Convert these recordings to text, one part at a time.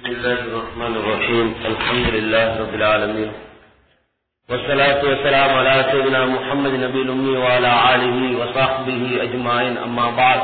بسم الله الرحمن الرحيم. الحمد لله رب العالمين، والصلاة والسلام على سيدنا محمد نبي الأمي وعلى آله وصحبه أجمعين. أما بعد،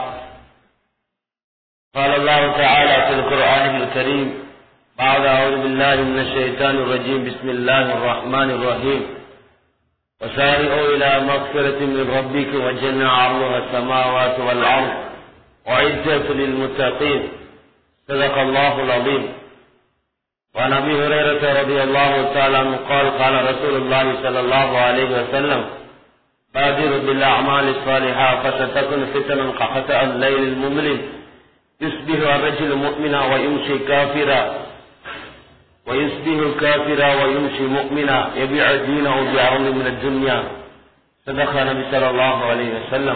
قال الله تعالى في القرآن الكريم بعد أعوذ بالله من الشيطان الرجيم. بسم الله الرحمن الرحيم. وسارعوا إلى مغفرة من ربكم وجنة عرضها السماوات والأرض وعزة للمتقين. صدق الله العظيم. وعن أبي هريرة رضي الله تعالى عنه قال قال رسول الله صلى الله عليه وسلم: بادروا بالأعمال الصالحة فستكون فتنة كقطع الليل المظلم يصبح الرجل مؤمنا ويمشي كافرا ويصبح الكافر ويمشي مؤمنا يبيع دينه بعرض من الدنيا. صدق النبي صلى الله عليه وسلم.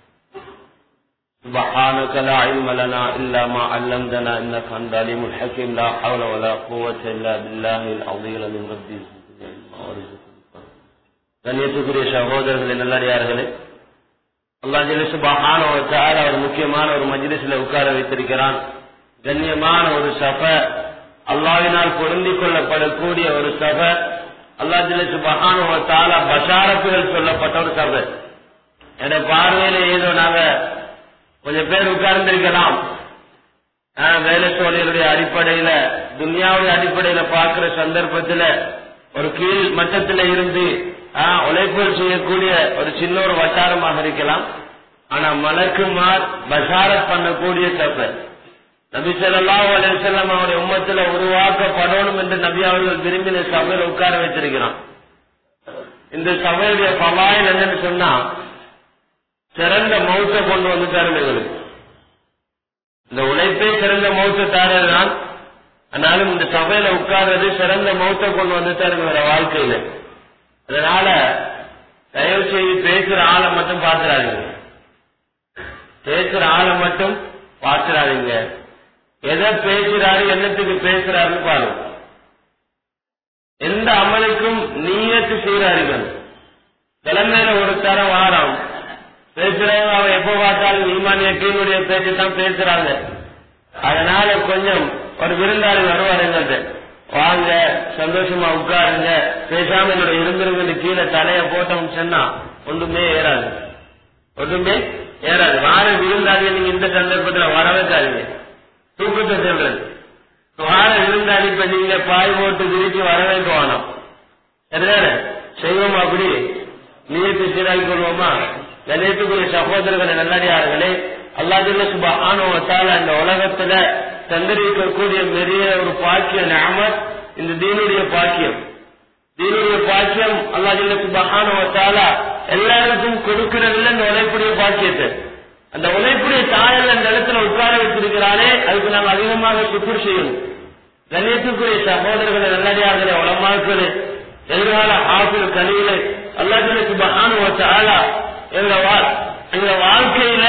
سبحانك لا علم لنا إلا ما علمتنا إنك أنت العليم الحكيم. لا حول ولا قوة إلا بالله العظيم العظيم. ربي கண்ணியத்துக்குரிய சகோதரர்களே, நல்லடியார்களே, அல்லாஹ் ஜல்ல சுப்ஹானஹு வ தஆலா ஒரு முக்கியமான ஒரு மஜ்லிஸ்ல உட்கார வைத்திருக்கிறான். கண்ணியமான ஒரு சபை, அல்லாஹ்வினால் பொருந்திக் கொள்ளப்படக்கூடிய ஒரு சபை, அல்லாஹ் ஜல்ல சுப்ஹானஹு வ தஆலா பஷாரத்துகள் சொல்லப்பட்ட ஒரு சபை. என்ற பார்வையில ஏதோ நாங்க கொஞ்சம் பேர் உட்கார்ந்திருக்கலாம். வேலை தொழிலுடைய அடிப்படையில, துன்யாவுடைய அடிப்படையில பார்க்கிற சந்தர்ப்பத்தில் ஒரு கீழ் மட்டத்தில் இருந்து உழைப்புகள் செய்யக்கூடிய ஒரு சின்ன ஒரு வட்டாரமாக இருக்கலாம். ஆனா மலக்குமார் பஷாரத் பண்ணக்கூடிய சபை. நபி ஸல்லல்லாஹு அலைஹி வஸல்லம் அவருடைய உம்மத்துல உருவாக்கப்படணும் என்று நபி அவர்கள் விரும்பின சபையில் உட்கார வச்சிருக்கிறான். இந்த சபையுடைய பவாயில் என்னன்னு சொன்னா, சிறந்த மௌத்தை கொண்டு வந்துட்டாரு எங்களுக்கு. இந்த உழைப்பே சிறந்த மௌத்தை தாரதுதான். ஆனாலும் இந்த சபையில உட்கார்றது சிறந்த மௌத்தை கொண்டு வந்துட்டாரு எங்களோட வாழ்க்கையில. அதனால தயவு செய்து பேசுற ஆளை மட்டும் பார்த்துறாதீங்க, பேசுற ஆளை மட்டும் பார்த்துறாதீங்க. எதை பேசுறாரு, என்னத்துக்கு பேசுறாருன்னு பாருங்க. எந்த அமலுக்கும் நீயத்து செய்யறார்கள். தலைமையில ஒரு தரம் வாரம் பேசுறவங்க அவன் எப்ப பார்த்தாலும் ஈமானிய கீழுடைய பேச்சு தான் பேசுறாங்க. அதனால கொஞ்சம் ஒரு விருந்தாளி வருவார், எங்கள்கிட்ட வாங்க, சந்தோஷமா உட்காருங்க, பேசாம என்னோட இருந்திருங்க கீழே தலைய போட்டோம் சொன்னா ஒன்றுமே ஏறாது, ஒன்றுமே ஏறாது. வார விருந்தாளியை நீங்க இந்த சந்தர்ப்பத்தில் வர வைக்காதீங்க, தூக்கத்தை சொல்றது. வார விருந்தாளி இப்ப நீங்க பாய் போட்டு விரிச்சு வர வைக்க வேணாம். சரிதானே? செய்வோமா? அப்படி நீயத்து சீராகி கொள்வோமா? கண்ணியத்துக்குரிய சகோதரர்களே, நல்லடியார்களே, அல்லாஹ் ஜல்ல சுப்ஹானஹு வ தஆலா இந்த உலகத்துல தந்திருக்கக்கூடிய பெரிய ஒரு பாக்கிய நிஅமத் இந்த தீனுடைய பாக்கியம். தீனுடைய பாக்கியம் அல்லாஹ் ஜல்ல சுப்ஹானஹு வ தஆலா எல்லாருக்கும் கொடுக்கிறதில்லை. இந்த உழைப்புடைய பாக்கியத்தை, அந்த உழைப்புடைய தாயல் அந்த இடத்துல உட்கார வச்சிருக்கிறானே, அதுக்கு நாங்கள் அதிகமாக சுக்குர் செய்யணும். கண்ணியத்துக்குரிய சகோதரர்களை, நல்லடியார்களே, உலமாக்களே, எதிர்கால ஆசிரியர் கனிகளே, அல்லாஹ் ஜல்ல சுப்ஹானஹு வ தஆலா எங்க வாழ்க்கையில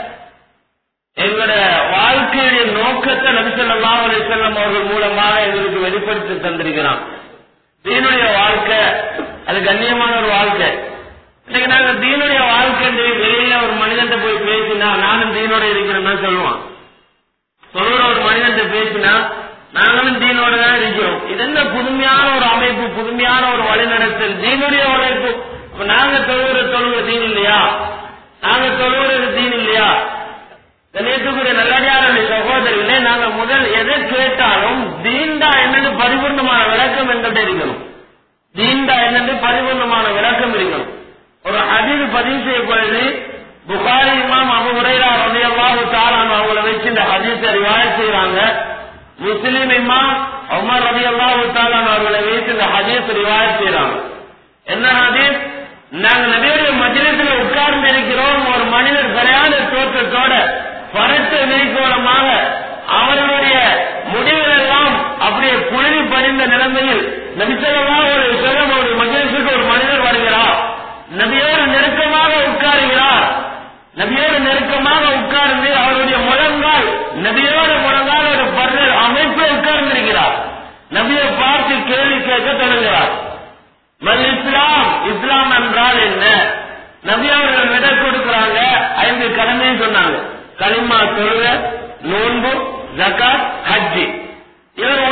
எங்களுடைய வாழ்க்கையுடைய நோக்கத்தை நபி ஸல்லல்லாஹு அலைஹி வஸல்லம் அவர்கள் மூலமாக எங்களுக்கு வெளிப்படுத்தி தந்திருக்கிறான். தீனுடைய வாழ்க்கை அது கண்ணியமான ஒரு வாழ்க்கை. இன்னைக்கு நாங்க தீனுடைய வாழ்க்கை வெளியில ஒரு மனிதன் போய் பேசினா நானும் தீனோட இருக்கிறேன்னா சொல்லுவான். சொல்ற ஒரு மனிதன் பேசினா நாங்களும் தீனோட தான் இருக்கிறோம். இது என்ன புதுமையான ஒரு அமைப்பு, புதுமையான ஒரு வழிநடத்தல், தீனுடைய உழைப்பு. நாங்க தொழுகிற தீன் இல்லையா? நாங்க தொழுகிறது தீன் இல்லையா? கண்ணியத்துக்குரிய நல்லடியாருடைய சகோதரிகளே, நாங்க முதல் எதை கேட்டாலும் தீன்டா என்னன்னு பரிபூர்ணமான விளக்கம் என்கிட்ட இருக்கணும். தீன்டா என்னன்னு பரிபூர்ணமான விளக்கம் இருக்கணும். ஒரு ஹதீஸ் பதிவு செய்யப்படுது. புகாரி இமாம் அபூ ஹுரைரா ரலியல்லாஹு தஆலா அவங்களை வச்சு இந்த ஹதீஸை ரிவாயத் செய்றாங்க. முஸ்லிம் இமாம் உமர் ரலியல்லாஹு தஆலா அவர்களை வைத்து இந்த ஹதீஸ் ரிவாயத் செய்றாங்க. என்ன ஹதீஸ்? நாங்க நபியுடைய மஜ்லிஸ்ல உட்கார்ந்து இருக்கிறோம். ஒரு மனிதர் சரியான தோற்றத்தோட பரத்த நெறிக்கோலமாக அவர்களுடைய முடிவுகள் எல்லாம் அப்படியே புழுதி படிந்த நிலைமையில் நபி ஸல்லல்லாஹு அலைஹி வஸல்லம் ஒரு மஜ்லிஸுக்கு ஒரு மனிதர் வருகிறார். நபியோடு நெருக்கமாக உட்காருகிறார். நபியோடு நெருக்கமாக உட்கார்ந்து அவருடைய முழங்கால் நபியோட முழங்கால் ஒரு பர்தல் அமைப்பு உட்கார்ந்திருக்கிறார். நபியை பார்த்து கேள்வி கேட்க தொடங்குகிறார். மல் இஸ்லாம், இஸ்லாம் என்றால் என்ன? நபி அவர்கள் விட கொடுக்கிறாங்க. 5 கடமையை சொன்னாங்க. கலிமா, தொழுகை, நோன்பு, ஜகாத், ஹஜ்ஜி. இவர்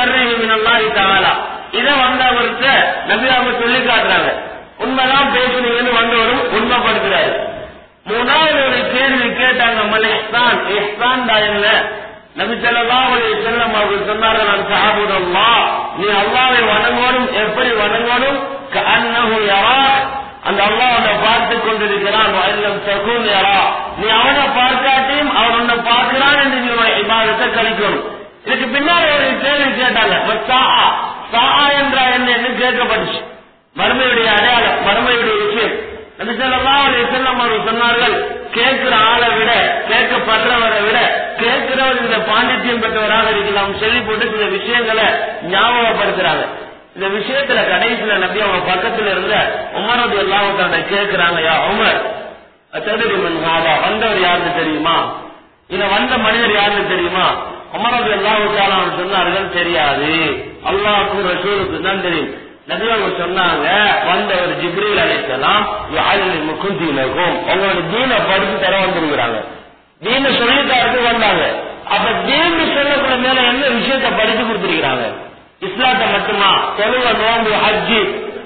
ஷர்ரிஹி மினல்லாஹி தஆலா. இத வந்தவர்கிட்ட நபி அவங்க சொல்லி காட்டுறாங்க. உண்மைதான் பேசுனீங்கன்னு வந்தவரும் உண்மைப்படுத்துறாரு. மூணாவது ஒரு கேள்வி கேட்டாங்க, மல் இஹ்சான், இஹ்சான் தான் என்ன? நபி ஸல்லல்லாஹு அலைஹி வஸல்லம் அவர்கள் சொன்னார்கள், நான் சஹாபுல்லாஹ், நீ அல்லாஹ்வை வணங்கணும். எப்படி வணங்கணும்? கஅன்னஹு யரா, அந்த அல்லாஹ் அவனை பார்த்து கொண்டிருக்கிறான். வஅல்லம் தகுன் யரா, நீ அவனை பார்க்காட்டியும் அவன் உன்னை பார்க்கிறான் என்று நீ இபாதத்தை கழிக்கணும். இதுக்கு பின்னாடி ஒரு கேள்வி கேட்டாங்க, சாஆ என்ற என்ன கேட்கப்பட்டுச்சு. மறுமையுடைய அடையாளம், மறுமையுடைய விஷயம். நபி ஸல்லல்லாஹு அலைஹி வஸல்லம் அவர்கள் சொன்னார்கள், கேட்கிற ஆளை விட, கேட்கப்படுறவரை விட கேட்கிறவர் இந்த பாண்டித்யம் பெற்றவராக இருக்கலாம் சொல்லி போட்டு சில விஷயங்களை ஞாபகப்படுத்துறாங்க. இந்த விஷயத்துல கடைசியில நபி அவங்க பக்கத்துல இருந்த உமர் ரலியல்லாஹு அன்ஹு கேட்கிறாங்க, யா உமர், தத்ரி மன் ஹாதா, வந்தவர் யாருன்னு தெரியுமா? இத வந்த மனிதர் யாருன்னு தெரியுமா? உமர் ரலியல்லாஹு அன்ஹு சொன்னார்கள், தெரியாது, அல்லாஹ்வுக்கும் ரசூலுக்கும் தான் தெரியும். நபி அவங்க சொன்னாங்க, வந்தவர் ஜிப்ரீல் அலைஹிஸ்ஸலாம், யுஅல்லிமுக்கும் தீனக்கும், உங்களோட தீனை படிச்சு தர வந்திருக்கிறாங்க. தீனை சொல்லித்தாருக்கு வந்தாங்க. அப்ப தீன் சொல்லக்கூடிய மேல என்ன விஷயத்தை படிச்சு கொடுத்திருக்கிறாங்க? இஸ்லாத்தை மட்டுமா? தொழுகை, நோன்பு, ஹஜ்ஜி,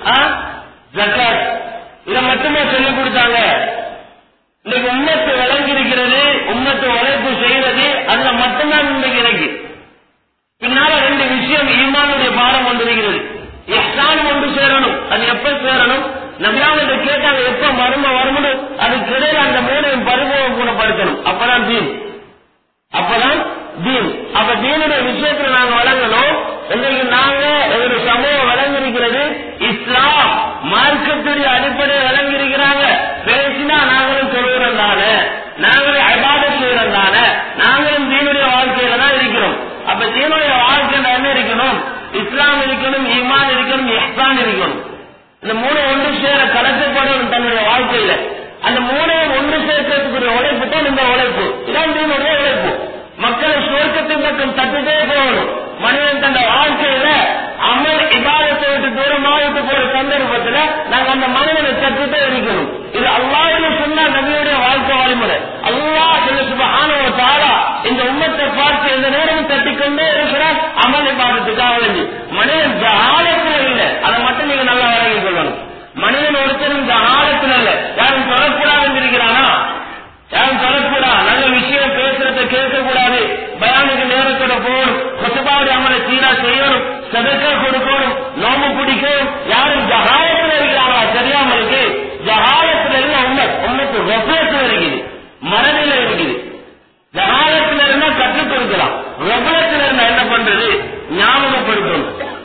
ஜகாத், இதை மட்டுமே சொல்லிக் கொடுத்தாங்க. இன்னைக்கு உம்மத்து விளங்கி இருக்கிறது, உம்மத்து உழைப்பு செய்யறது, அதுல மட்டும்தான் இன்னைக்கு எனக்கு பின்னால ரெண்டு விஷயம் ஈமானுடைய பாடம் கொண்டிருக்கிறது. இஹ்சான் ஒன்று சேரணும். அது எப்ப சேரணும்? நபியாவது கேட்டாங்க, எப்ப மர்ம வரணும்? அதுக்கு இடையில அந்த மூணையும் பரிபூர்ணம் குணப்படுத்தணும். அப்பதான் தீன், அப்பதான் தீன். அப்ப தீனுடைய விஷயத்துல நாங்க வழங்கணும். இன்னைக்கு நாங்க ஒரு சமூகம் வழங்கியிருக்கிறது, இஸ்லாம் மார்க்கத்துடைய அடிப்படையை வழங்கியிருக்கிறாங்க. பேசினா நாங்களும் சொல்லுறோம் தானே, நாங்களும் இபாதத் செய்யறோம் தானே, நாங்களும் தீனுடைய வாழ்க்கையில தான் இருக்கிறோம். அப்ப தீனுடைய வாழ்க்கையில என்ன இருக்கணும்? இஸ்லாம் இருக்கணும், ஈமான் இருக்கணும், இஹ்சான் இருக்கணும். இந்த மூணு ஒன்று சேர கலக்கப்படணும் தன்னுடைய வாழ்க்கையில. அந்த மூணையும் ஒன்று சேர்க்கறதுக்குரிய உழைப்பு தான் இந்த உழைப்பு. இதான் தீனுடைய உழைப்பு. மக்களை சுவர்க்கத்தின் பக்கம் தட்டுட்டே போகணும். மனிதன் தன் வாழ்க்கையில அமல் இபாதத்தை விட்டு தூரமாகிட்டு போற சந்தர்ப்பத்துல நாங்க அந்த மனிதனை தட்டுட்டே இருக்கணும். இது அல்லாஹ்வுடைய சுன்னா, நபியுடைய வாழ்க்கை வழிமுறை. அல்லாஹ் சுப்ஹானஹு வ தஆலா இந்த உம்மத்தை பார்த்து எந்த நேரமும் தட்டிக்கொண்டே இருக்கிறார் அமல் இபாதத்துக்காக வேண்டி. மனிதன் ஜஹாலத்துல இல்லை, அதை மட்டும் நீங்க நல்லா வழங்கிக் கொள்ளணும். மனிதன் ஒருத்தரும் ஜஹாலத்துல இல்லை. யாரும் சொல்லக்கூடாதுன்னு இருக்கிறானா? யாரும் சொல்லக்கூடா. நல்ல விஷயம் பேசுறத கேட்கக்கூடாது. பயானுக்கு நேரத்தோட போகணும். கொத்தபாவுடைய அமலை சீரா செய்யணும். சதக்கா கொடுக்கணும். நோம்பு பிடிக்கணும். யாரும் ஜஹாலத்துல இருக்கிறாங்களா? தெரியாமலுக்கு ஜஹாலத்துல இல்ல. உம்மத்து ரஃபத்துல இருக்குது, மனநிலை இருக்குது. ஜஹாலத்துல இருந்தா கற்றுக் கொடுக்கலாம். ரஃபத்துல இருந்தா என்ன பண்றது? ஞாபகப்படுத்தணும்,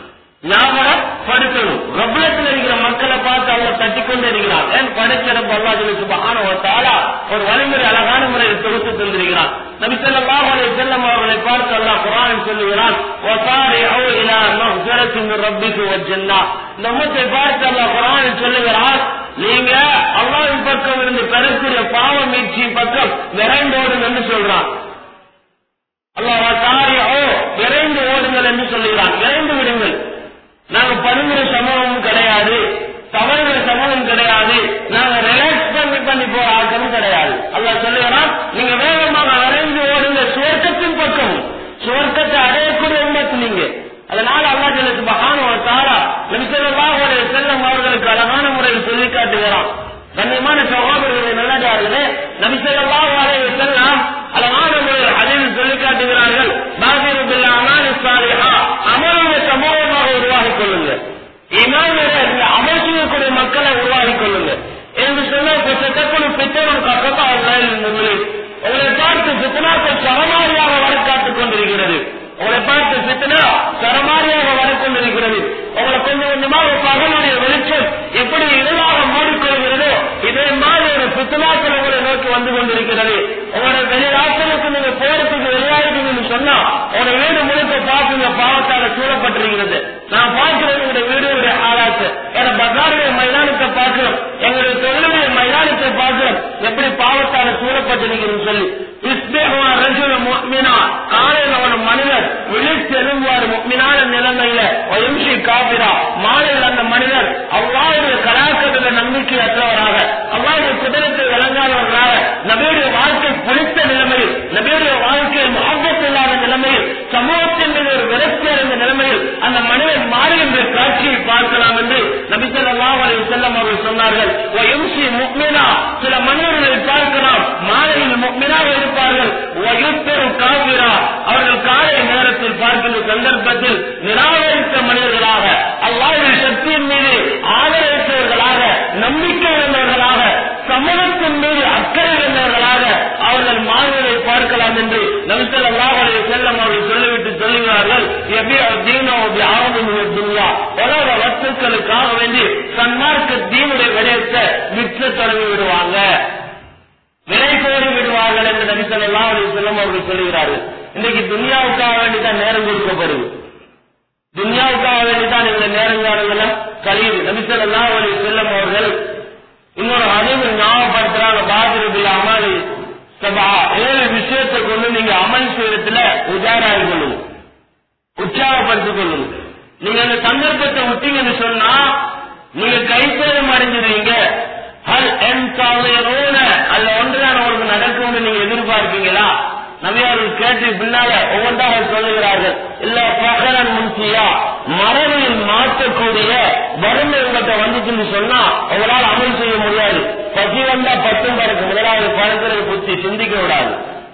ஞாபகப்படுத்தணும். ரஃபத்துல இருக்கிற மக்களை பார்த்து அவங்க தட்டிக்கொண்டே இருக்கிறான். ஏன் படைக்கிறப்ப அல்லாஹ் சுப்ஹானஹு வ தஆலா ஒரு வழிமுறை, அழகான முறையில் தொகுத்து தந்திருக்கிறான். நபி ஸல்லல்லாஹு அலைஹி வஸல்லம் அவர்களை பார்த்து அல்லாஹ் குர்ஆனில் சொல்லுகிறான், வஸாரிஉ இலா மக்ஃபிரத்தின் மின் ரப்பிக்கும் வ ஜன்னah. இந்த உம்மத்தை பார்த்து அல்லாஹ் குர்ஆனில் சொல்லுகிறான், நீங்க அல்லாஹ்வின் பக்கம் இருந்து பெறக்கூடிய பாவ மீட்சி பக்கம் விரைந்தோடுங்கள் என்று சொல்றான். அல்லாஹ் வஸாரிஉ, விரைந்து ஓடுங்கள் என்று சொல்லுகிறான். விரைந்து விடுங்கள். நாங்க படுகிற சமூகமும் கிடையாது, தவறுகிற சமூகம் கிடையாது, நாங்க ரிலாக்ஸ் பண்ணி போற ஆட்களும் கிடையாது. அல்லாஹ் சொல்லுகிறான், நீங்க வேகமாக விரைந்து ஓடுங்க சுவர்க்கத்தின் பக்கம். சுவர்க்கத்தை அடையக்கூடிய உம்மத்து நீங்க. அதனால அல்லாஹ் சுப்ஹானஹு வ தஆலா நபி ஸல்லல்லாஹு அலைஹி வஸல்லம் அவர்களுக்கு அழகான முறையில் சொல்லி காட்டுகிறான். கண்ணியமான சகோதரர்களே, நல்லதார்களே, நபி ஸல்லல்லாஹு அலைஹி வஸல்லம் அழகான முறையில் ஹதீஸில் சொல்லி காட்டுகிறார்கள், பாதிரு பில் அமாலி ஸாலிஹா, அமலுடைய சமூகமாக உருவாகிக் கொள்ளுங்க. ஈமானுடைய அமல் செய்யக்கூடிய மக்களை உருவாகிக் கொள்ளுங்க என்று சொன்னால் பித்தவன் கப்பா உங்களை பார்த்து பித்தனாக்கள் சரமாரியாக வர காத்துக் கொண்டிருக்கிறது. உங்களை பார்த்து பித்தனா சரமாரியாக வரக்கொண்டிருக்கிறது. உங்களை கொஞ்சம் கொஞ்சமாக பகலுடைய வெளிச்சம் எப்படி இதனாக மூடிக்கொள்கிறதோ இதே மாதிரி ஒரு பித்தனாக்கள் உங்களை நோக்கி வந்து கொண்டிருக்கிறது. உங்களோட வெளிநாட்களுக்கு நீங்க போறதுக்கு வெளியாகிட்டீங்கன்னு சொன்னா உங்களோட வீடு முழுக்க பார்த்துங்க பாவத்தால சூழப்பட்டிருக்கிறது. நான் பார்க்கிறேன் எங்களுடைய வீடுடைய ஆளாச்சு, என பஜாருடைய மைதானத்தை பார்க்கிறோம், எங்களுடைய தொழிலுடைய மைதானத்தை பார்க்கிறோம், எப்படி பாவத்தால சூழப்பட்டிருக்கிறேன்னு சொல்லி. காலையில் ஒரு மனிதர் விழித்து எழும்புவார் முக்மினான நிலைமையில ஒயம்சி காபிரா, மாலையில் அந்த மனிதர் அல்லாஹ்வுடைய கலாக்கத்துல நம்பிக்கை அற்றவராக, அல்லாஹ்வுடைய குதிரத்தை விளங்காதவர்களாக, நபியுடைய வாழ்க்கை புளித்த நிலைமையில், நபியுடைய வாழ்க்கையில் முஹப்பத் இல்லாத நிலைமையில், சமூகத்தின் மீது ஒரு விரக்தி அடைந்த நிலைமையில் நீங்கள் அந்த மனிதன் மாறுகின்ற காட்சியை பார்க்கலாம் என்று நபி ஸல்லல்லாஹு அலைஹி வஸல்லம் அவர்கள் சொன்னார்கள். வயும்சி முஃமினா, சில மனிதர்களை பார்க்கலாம் மாலையில் முஃமினாக இருப்பார்கள். வயுஸ்பிரு காஃபிரா, அவர்கள் காலை நேரத்தில் பார்க்கின்ற சந்தர்ப்பத்தில் நிராகரித்த மனிதர்களாக, அல்லாஹ்வின் சக்தியின் மீது ஆதரவற்றவர்களாக, நம்பிக்கை இழந்தவர்களாக, சமூகத்தின் மீது அக்கறை இழந்தவர்களாக அவர்கள் மாறுவதை பார்க்கலாம் என்று நபி ஸல்லல்லாஹு அலைஹி வஸல்லம் அவர்கள் சொல்லிவிட்டு சொல்லுகிறார்கள். உலக வஸ்துக்களுக்காக வேண்டி சன்மார்க்க தீனுடைய விடயத்தை விற்க தொடங்கி விடுவாங்க, விலை கோரி விடுவார்கள் என்று நபி ஸல்லல்லாஹு அலைஹி வஸல்லம் அவர்கள் சொல்லுகிறார்கள். இன்றைக்கு துன்யாவுக்காக வேண்டிதான் நேரம் கொடுக்கப்படுது, துன்யாவுக்காக வேண்டிதான் இந்த நேரங்காலங்களும் கழிவு. நபி ஸல்லல்லாஹு அலைஹி வஸல்லம் அவர்கள் இன்னொரு ஹதீஸில் ஞாபகப்படுத்துறாங்க, பாதிரபில் அமல் சபா, 7 விஷயத்தை கொண்டு நீங்க அமல் செய்யறதுல உஜாராகி கொள்ளுங்க, உற்சாகப்படுத்திக் கொள்ளுங்க. நீங்க அந்த சந்தர்ப்பத்தை விட்டீங்கன்னு சொன்னா நீங்க கைசேதம் அடைஞ்சிருவீங்க. அல்ல ஒன்றுதான் அவருக்கு நடக்கும் நீங்க எதிர்பார்க்கீங்களா? நபியார்கள் கேட்டு பின்னால ஒவ்வொன்றாக சொல்லுகிறார்கள். இல்ல பகரன் முன்சியா, மரபில் மாற்றக்கூடிய வறுமை உங்கள்கிட்ட வந்துச்சுன்னு சொன்னா உங்களால் அமல் செய்ய முடியாது. பசி வந்தா 10 பறக்கு, முதலாவது பறக்கிறது புத்தி சிந்திக்க விடாது.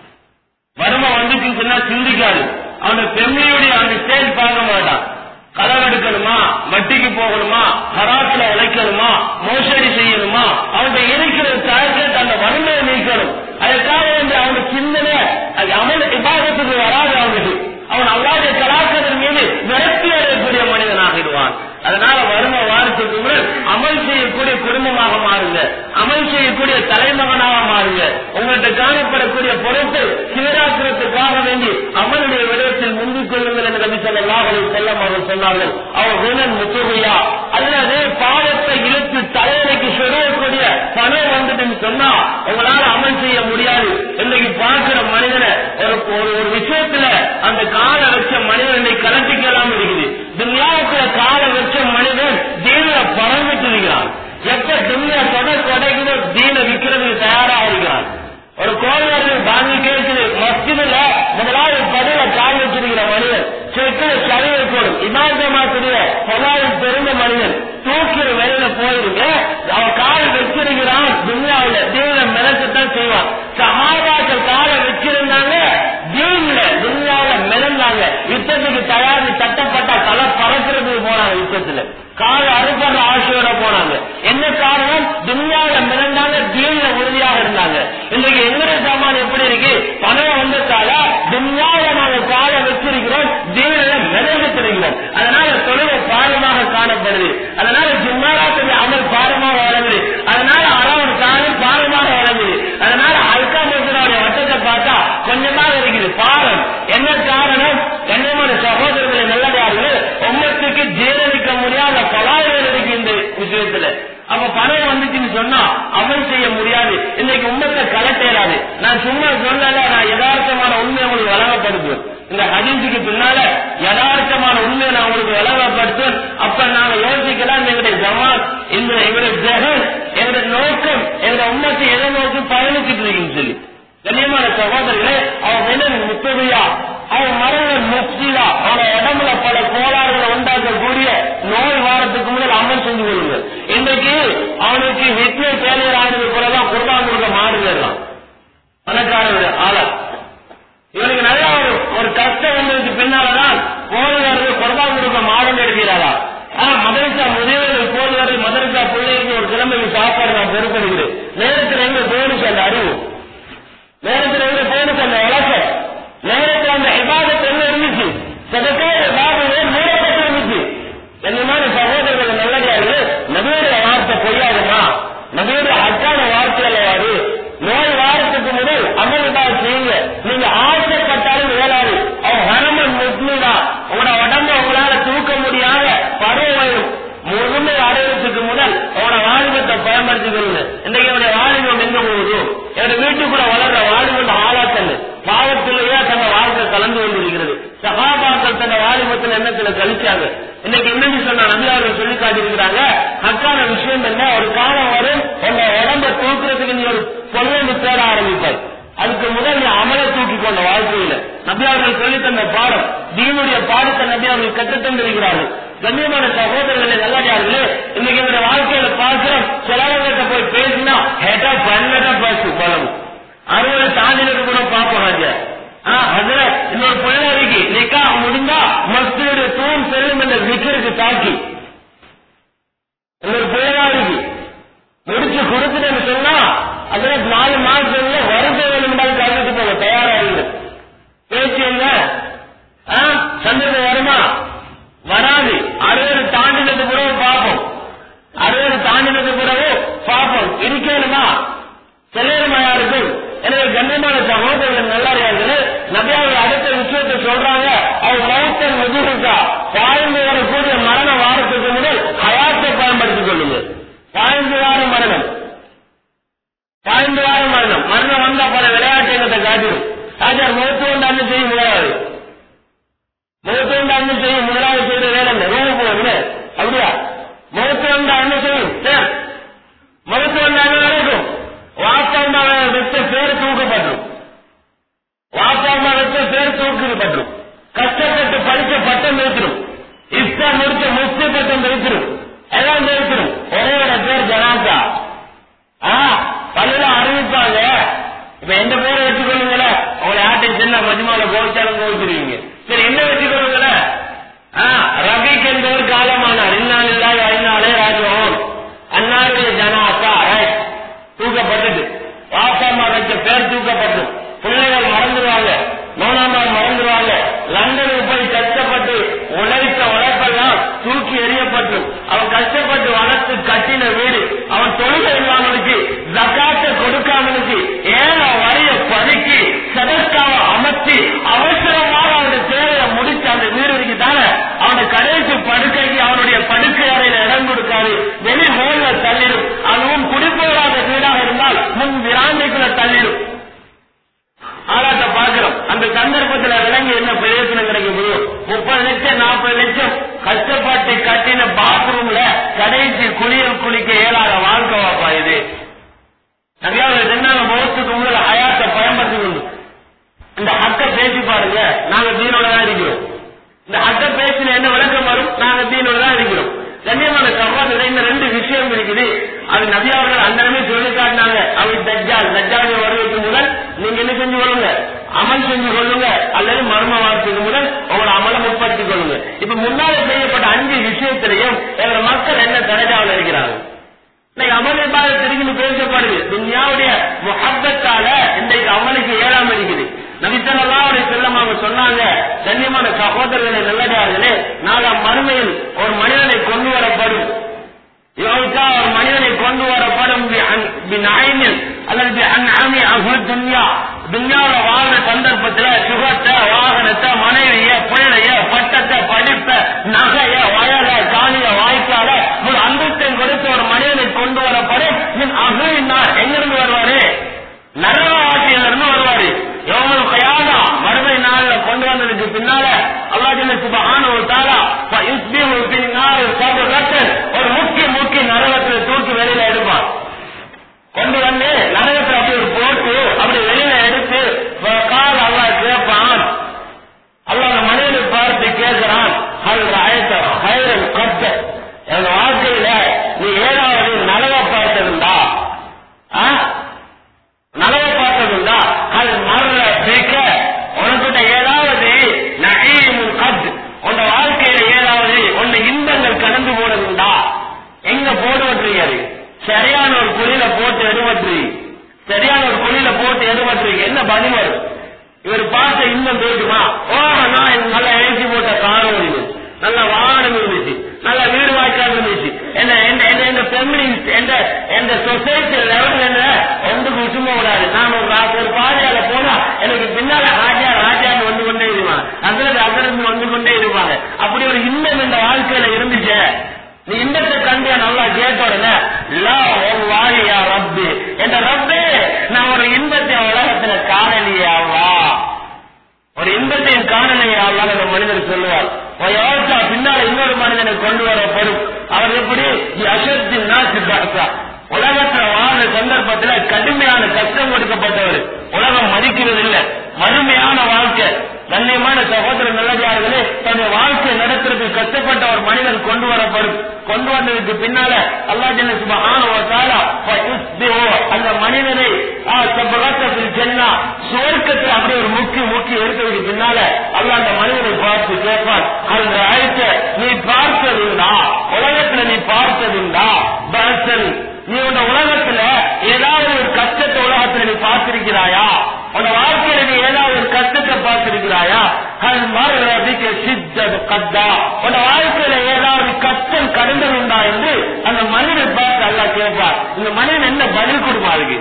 வறுமை வந்துச்சுன்னா சிந்திக்காது. அவனுடைய பெண்மையுடைய அந்த ஸ்டேஜ் பார்க்க மாட்டான். களவெடுக்கணுமா, வட்டிக்கு போகணுமா, ஹராத்துல உழைக்கணுமா, மோசடி செய்யணுமா, அவனுடைய இருக்கிற தாக்கத்தை அந்த வறுமையை நீக்கணும். அதற்காக வந்து அவனுக்கு சிந்தனை அமல் இபாதத்துக்கு வராது. அவன் அல்லாஹ்வுடைய கலாச்சாரத்தின் மீது விரக்தி அடையக்கூடிய மனிதனாகிடுவான். அதனால வறுமை வாரத்துக்கு முன் அமல் செய்யக்கூடிய குடும்பமாக மாறுங்க, அமல் செய்யக்கூடிய தலைமகனாக மாறுங்க. உங்கள்கிட்ட காணப்படக்கூடிய பொருட்கள் சீராக்கிறதுக்காக வேண்டி அமலுடைய விடயத்தில் முந்திக் கொள்ளுங்கள் என்று நபி ஸல்லல்லாஹு அலைஹி வஸல்லம் அவர்கள் சொன்னார்கள். அவர் குணன் முத்துகையா, அல்லது பாவத்தை இழுத்து தலைவரைக்கு சொல்லக்கூடிய பணம் வந்துட்டுன்னு சொன்னா உங்களால அமல் செய்ய முடியாது. இன்னைக்கு பார்க்கிற மனிதனை ஒரு விஷயத்துல அந்த கால வச்ச மனிதனை கலட்டிக்கலாம் இருக்குது. துன்யாவுக்குள்ள கால வச்ச மனிதன் தீன பறந்துட்டு இருக்கிறான். எப்ப துன்யா கொடைக்குதோ தீன விற்கிறதுக்கு தயாராக இருக்கிறான். ஒரு கோவில் வாங்கி கேட்குது, மஸ்ஜிதுல முதலாவது பதில கால் வச்சிருக்கிற மனிதன் செக்குல சரி போடும். இமாதமாக்குரிய பொருளாதார பெருந்த மனிதன் தூக்கிற வெளியில போயிருங்க, அவன் கால் வச்சிருக்கிறான். துன்யாவில தீன மிளக்கத்தான் செய்வான். சஹாபாக்கள் காலை வச்சிருந்தாங்க, தீன்ல துன்யாவில மிளந்தாங்க. யுத்தத்துக்கு தயாரி சட்டப்பட்ட தலை பறக்கிறதுக்கு போனாங்க. யுத்தத்துல கால அறுபடுற ஆசையோட போனாங்க. என்ன காரணம்? துன்யாவில மிளந்தாங்க, தீன்ல உறுதியாக இருந்தாங்க. இன்னைக்கு எங்களுடைய சாமான் எப்படி இருக்கு? பணம் வந்ததால துன்யாவில நாங்க காலை வச்சிருக்கிறோம், தீன்ல மிளந்துட்டிருக்கிறோம். அதனால தொழிலை பாரமாக காணப்படுது. அதனால ஜும்மாராத்துடைய அமல் பாரமாக வழங்குது. அதனால அளவு காலம் பாரமாக வழங்குது. அதனால அல்கா மசூராவுடைய வட்டத்தை பார்த்தா கொஞ்சமாக இருக்குது பாரம். என்ன காரணம்? கண்ணியமான சகோதரர்களை நல்லதார்கள், உம்மத்துக்கு ஜீரணிக்க முடியாத பலாயிரம் இருக்கு இந்த விஷயத்துல. அப்ப பணம் வந்துச்சுன்னு சொன்னா அமல் செய்ய முடியாது. இன்னைக்கு உம்மத்தை கலட்டேறாது. நான் சும்மா சொல்லல, நான் யதார்த்தமான உண்மையை உங்களுக்கு வழங்கப்படுத்துவேன். இந்த ஹதீஸுக்கு பின்னால யதார்த்தமான உண்மையை நான் உங்களுக்கு வழங்கப்படுத்துவேன். அப்ப நாங்க யோசிக்கலாம், எங்களுடைய ஜமாத், எங்களுடைய ஜெகன், எங்களுடைய நோக்கம், எங்களுடைய உம்மத்தை எதை நோக்கி பயணிச்சுட்டு இருக்குன்னு சொல்லி. கண்ணியமான சகோதரர்களே, அவன் வினன் முத்தகையா, அவன் மரணம் முக்தியா, அவன உடம்புல பல கோளாறுகளை உண்டாக்கக்கூடிய நோய் வாரத்துக்கு முதல் அமல் செஞ்சு கொள்ளுங்க. இன்றைக்கு அவனுக்கு ஹிட்லர் ஃபெயிலியர் ஆனது போலதான் குர்பான் கொடுக்க மாறுகிறான் பணக்காரருடைய ஆளா. இவனுக்கு நல்ல ஒரு கஷ்டம் வந்ததுக்கு பின்னாலதான் போதுவர்கள் குர்பான் கொடுக்க மாறுன்னு எடுக்கிறாரா? ஆனா மதரசா முதியவர்கள் போதுவர்கள் மதரசா பிள்ளைக்கு ஒரு கிழமைக்கு சாப்பாடு நான் பொறுப்படுகிறேன். நேரத்தில் எங்க போனுச்சு அந்த அறிவு, நேரத்தில் எங்க போனுச்சு அந்த வழக்கம், நேரத்தில் அந்த இபாதத் என்ன இருந்துச்சு, சதக்காய பாபுவே மூடப்பட்டு இருந்துச்சு. என்னமான சகோதரர்கள் நல்லதார்கள், நபியுடைய வார்த்தை பொய்யாகுமா? நபியுடைய அக்கான வார்த்தை அல்லவாது. நோய் வாரத்துக்கு முதல் அமல்பா செய்யுங்க. நீங்க ஆசைப்பட்டாலும் வேளாது. அவன் ஹரமன் முஸ்லிமா, உங்களோட உடம்ப உங்களால தூக்க முடியாத பருவம் முழுமை அடைவதற்கு முதல் அவனோட வாலிபத்தை பயன்படுத்திக் கொள்ளுங்க. இன்றைக்கு என்னுடைய வாலிபம் எங்க போகுது? என்னுடைய வீட்டுக்குள்ள வளர்ற வாலிபம் ஆளாக்கல் பாவத்திலேயே தன்னை வாழ்க்கை கலந்து கொண்டிருக்கிறது. சகாபாக்கள் தன்னை வாலிபத்தில் எண்ணத்துல கழிச்சாங்க. இன்னைக்கு என்னன்னு சொன்ன நபியார்கள் சொல்லி காட்டியிருக்கிறாங்க, அக்கான விஷயம் என்ன, ஒரு காலம் வரும் உங்க உடம்ப தூக்குறதுக்கு நீ ஒரு பொருளை தேட ஆரம்பிப்பார். அதுக்கு முதல் அமலை தூக்கி கொண்ட வாழ்க்கையில நபி அவர்கள் சொல்லி தந்த பாடம், தீனுடைய பாடத்தை நபி அவர்கள் கற்றுத்தந்திருக்கிறார்கள். கண்ணியமான சகோதரர்களை நல்லடியார்களே, இன்னைக்கு இந்த வாழ்க்கையில பார்க்கிறோம், சிலவங்கிட்ட போய் பேசினா ஹேட்டா பண்ணா பேசு பழகும் 60 தாண்டினது கூட பார்ப்போம். அதுல இன்னொரு பிள்ளைக்கு நிக்கா முடிந்தா மஸ்தியுடைய தூண் செல்லும் என்ற விக்கிற்கு தாக்கி இன்னொரு பிள்ளையாருக்கு முடிச்சு கொடுத்துன்னு சொன்னா அதுல 4 மாசத்துல வருஷம் வேணும்னாலும் கலந்துட்டு போக தயாராக பேச்சு என்ன சந்தர்ப்பம் வருமா வராது. 60 தாண்டினது பிறகு பார்ப்போம், 60 தாண்டினது பிறகு பார்ப்போம். இருக்கணுமா செல்லுமா யாருக்கும்? எனவே கண்ணியமான சகோதரர்கள் நல்லாரியார்களே, நபியாவில் அடுத்த விஷயத்தை சொல்றாங்க, அவர் மௌத்தன் முதுகுக்கா வாழ்ந்து வரக்கூடிய மரண வாரத்துக்கு முதல் ஹயாத்தை பயன்படுத்திக் கொள்ளுங்க. 15 வாரம் மரணம், 15 வாரம் மரணம். மரணம் வந்தா பல விளையாட்டுகளை காட்டிடும். ஆச்சார் முகத்து கொண்டாந்து செய்யும் முதலாவது, முகத்து கொண்டாந்து செய்யும் முதலாவது செய்த வேலை ரோடு போகுது. அப்படியா? முகத்து வந்தா என்ன செய்யும்? முகத்து வந்தா என்ன நடக்கும்? வாஸ்தவமா வச்ச பேர் தூக்கப்பட்டுரும், வாஸ்தவமா வச்ச பேர் தூக்கப்பட்டுரும். கஷ்டப்பட்டு படிச்ச பட்டம் வைத்திரும், இஷ்டா முடிச்ச முஸ்தி பட்டம் வைத்திரும், எல்லாம் வைத்திரும். ஒரே ஒரு பேர் ஜனாசா. பல்ல அறிவிப்பாங்க. இப்ப எந்த பேரை வச்சுக்கொள்ளுங்கள, உங்களை ஆட்டை சின்ன மஜ்மால கோவிச்சாலும் கோவிச்சிருவீங்க. சரி, என்ன வச்சுக்கொள்ளுங்கள, ரபிக் என்பவர் காலமானார். இன்னாலில்லாஹி வ இன்னா இலைஹி ராஜிஊன். அன்னாருடைய ஜனாசா தூக்கப்பட்டது, வாசாமா வச்ச பேர் தூக்கப்பட்டு, பிள்ளைகள் மறந்துடுவாங்க, மௌனாமார் மறந்துடுவாங்க. லண்டனுக்கு போய் கஷ்டப்பட்டு உழைத்த உழைப்பெல்லாம் தூக்கி எறியப்பட்டு, அவன் கஷ்டப்பட்டு வளர்த்து கட்டின வீடு, அவன் தொழுகை இல்லாமலுக்கு, ஜகாத்தை கொடுக்காமலுக்கு, ஏழை வரிய பதுக்கி சதஸ்காவை அமைச்சு அவசரமாக அவனுடைய தேவையை முடிச்சு அந்த வீடு இருக்குதானே அவனுடைய கடைசி படுக்கைக்கு அவனுடைய படுக்கை அறையில இடம் கொடுக்காது, வெளி ஹோல்ல தள்ளிடும். அதுவும் குடிப்போராத வீடாக இருந்தால் முன் விராண்டைக்குள்ள தள்ளிடும். ஆளாட்ட பார்க்கிறோம். அந்த சந்தர்ப்பத்தில் விளங்கி என்ன பிரயோஜனம் கிடைக்க முடியும்? 30 லட்சம் 40 லட்சம் கஷ்டப்பட்டு கட்டின பாத்ரூம்ல கடைசி குளியல் குளிக்க இயலாத வாழ்க்கை வாப்பா இது. நிறைய என்ன முகத்துக்கு உங்களை ஹயாத்தை பயன்படுத்தி கொண்டு இந்த ஹக்க பேசி பாருங்க. நாங்க தீனோட தான் இருக்கிறோம். இந்த ஹக்க பேசின என்ன விளக்கம் வரும்? நாங்க தீனோட தான் இருக்கிறோம். கண்ணியமான சகோதரர், இந்த 2 விஷயம் இருக்குது. அது நபியாவர்கள் அந்த சொல்லி காட்டினாங்க. அவர் தஜ்ஜால் வருவதற்கு முதல் நீங்க என்ன செஞ்சு கொள்ளுங்க? அமல் செஞ்சு கொள்ளுங்க, அல்லது மர்ம வார்த்தைக்கு முதல் உங்களோட அமலை முற்படுத்திக் கொள்ளுங்க. இப்ப முன்னால செய்யப்பட்ட 5 விஷயத்திலையும் எங்க மக்கள் என்ன தரஜாவில் இருக்கிறாங்க? இன்னைக்கு அமல் இபாத திரும்பி பேசப்படுது. துன்யாவுடைய முஹப்பத்தால இன்றைக்கு அமலுக்கு ஏறாம இருக்குது. நபி ஸல்லல்லாஹு அலைஹி வஸல்லம் அவங்க சொன்னாங்க, கண்ணியமான சகோதரர்களை நல்லதார்களே, நாளை மறுமையில் ஒரு மனிதனை கொண்டு வரப்படும், ஒரு மனிதனை கொண்டு வரப்படும் அல்லது துன்யாவில வாழ்ற சந்தர்ப்பத்தில் சுகத்தை, வாகனத்தை, மனைவிய, பிள்ளைய, பட்டத்தை, படிப்ப, நகைய, வயல, காணிய, வாய்க்கால ஒரு அந்தஸ்தை கொடுத்து ஒரு மனிதனை கொண்டு வரப்படும். எங்கிருந்து வருவாரு? நரகவாசியிலிருந்து வருவாரு. எவ்வளவு கையாதா மறுமை நாள்ல கொண்டு வந்ததுக்கு பின்னால அல்லாஹ் சுப்ஹானஹு வ தஆலா ஒரு முக்கிய நரகத்தில் தூக்கி வெளியில எடுப்பான். கொண்டு வந்து நரகத்தில் அப்படி ஒரு போட்டு அப்படி வெளியில எடுத்து அல்லாஹ் கேட்பான். அல்லாஹ் அந்த மனிதனை பார்த்து கேட்கிறான், என் வாழ்க்கையில நீ ஏதாவது நலவ பார்த்ததுண்டா? நலவ பார்த்ததுண்டா? அது மரண கேட்க உனக்கிட்ட ஏதாவது நகீமுல் கத், உன் வாழ்க்கையில ஏதாவது உன்னை இன்பங்கள் கடந்து போனதுண்டா? எங்க போடுவீங்க? சரியான ஒரு குழியில போட்டு எடுபட்டுறீங்க, சரியான ஒரு குழியில போட்டு எடுபட்டுறீங்க. என்ன பதில் வரும்? இவர் பார்த்த இன்பம் போயிட்டுமா? நான் நல்ல ஏசி போட்ட கார் இருந்துச்சு, நல்ல வாகனம் இருந்துச்சு, நல்ல வீடு வாய்க்கால் இருந்துச்சு, எந்த சொசைட்டி லெவல் என்ன ஒன்றுக்கு சும்மா விடாது. நான் ஒரு பாதையால போனா எனக்கு பின்னால ராஜான்னு வந்து கொண்டே இருப்பாங்க, அசரத்து வந்து கொண்டே இருப்பாங்க. அப்படி ஒரு இன்பம் இந்த வாழ்க்கையில இருந்துச்சு. நீ இன்பத்தை கண்டியா நல்லா கேட்ட உடனே வாழியா ரப்பு என்ற ரப்பு, நான் ஒரு இன்பத்தை உலகத்துல காணலையாவா, ஒரு இன்பத்தையும் காணலையாவா அந்த மனிதர் சொல்லுவார். பின்னால இன்னொரு மனிதனை கொண்டு வரப்படும். அவர் எப்படி அசத்தின் நாட்டு உலகத்துல வாழ்ற சந்தர்ப்பத்தில் கடுமையான கஷ்டம் கொடுக்கப்பட்டவர். உலகம் மதிக்கிறது இல்லை. மறுமையான வாழ்க்கை கண்ணியமான சகோதர நல்லதார்களே, தன்னுடைய வாழ்க்கை நடத்துறதுக்கு கஷ்டப்பட்ட ஒரு மனிதன் கொண்டு வந்ததுக்கு பின்னால அல்லாஹ் ஜல்ல சுப்ஹானஹு வ தஆலா அந்த மனிதனை சுவர்க்கத்தில் அப்படி ஒரு முக்கி எடுத்ததுக்கு பின்னால அல்லாஹ் அந்த மனிதனை பார்த்து கேட்பான், அந்த ஆயத்தை நீ பார்த்ததுண்டா, உலகத்துல நீ பார்த்ததுண்டா? பரசன், நீ உன் உலகத்துல ஏதாவது ஒரு கஷ்டத்தை உலகத்துல நீ பார்த்திருக்கிறாயா? உன் வாழ்க்கையில நீ ஏதாவது ஒரு கஷ்டத்தை பார்த்திருக்கிறாயா? உன் வாழ்க்கையில ஏதாவது கஷ்டம் கடந்ததுண்டா என்று அந்த மனிதனை பார்த்து அல்லாஹ் கேட்பார். இந்த மனிதன் என்ன பதில் கொடுப்பான்? அதுக்கு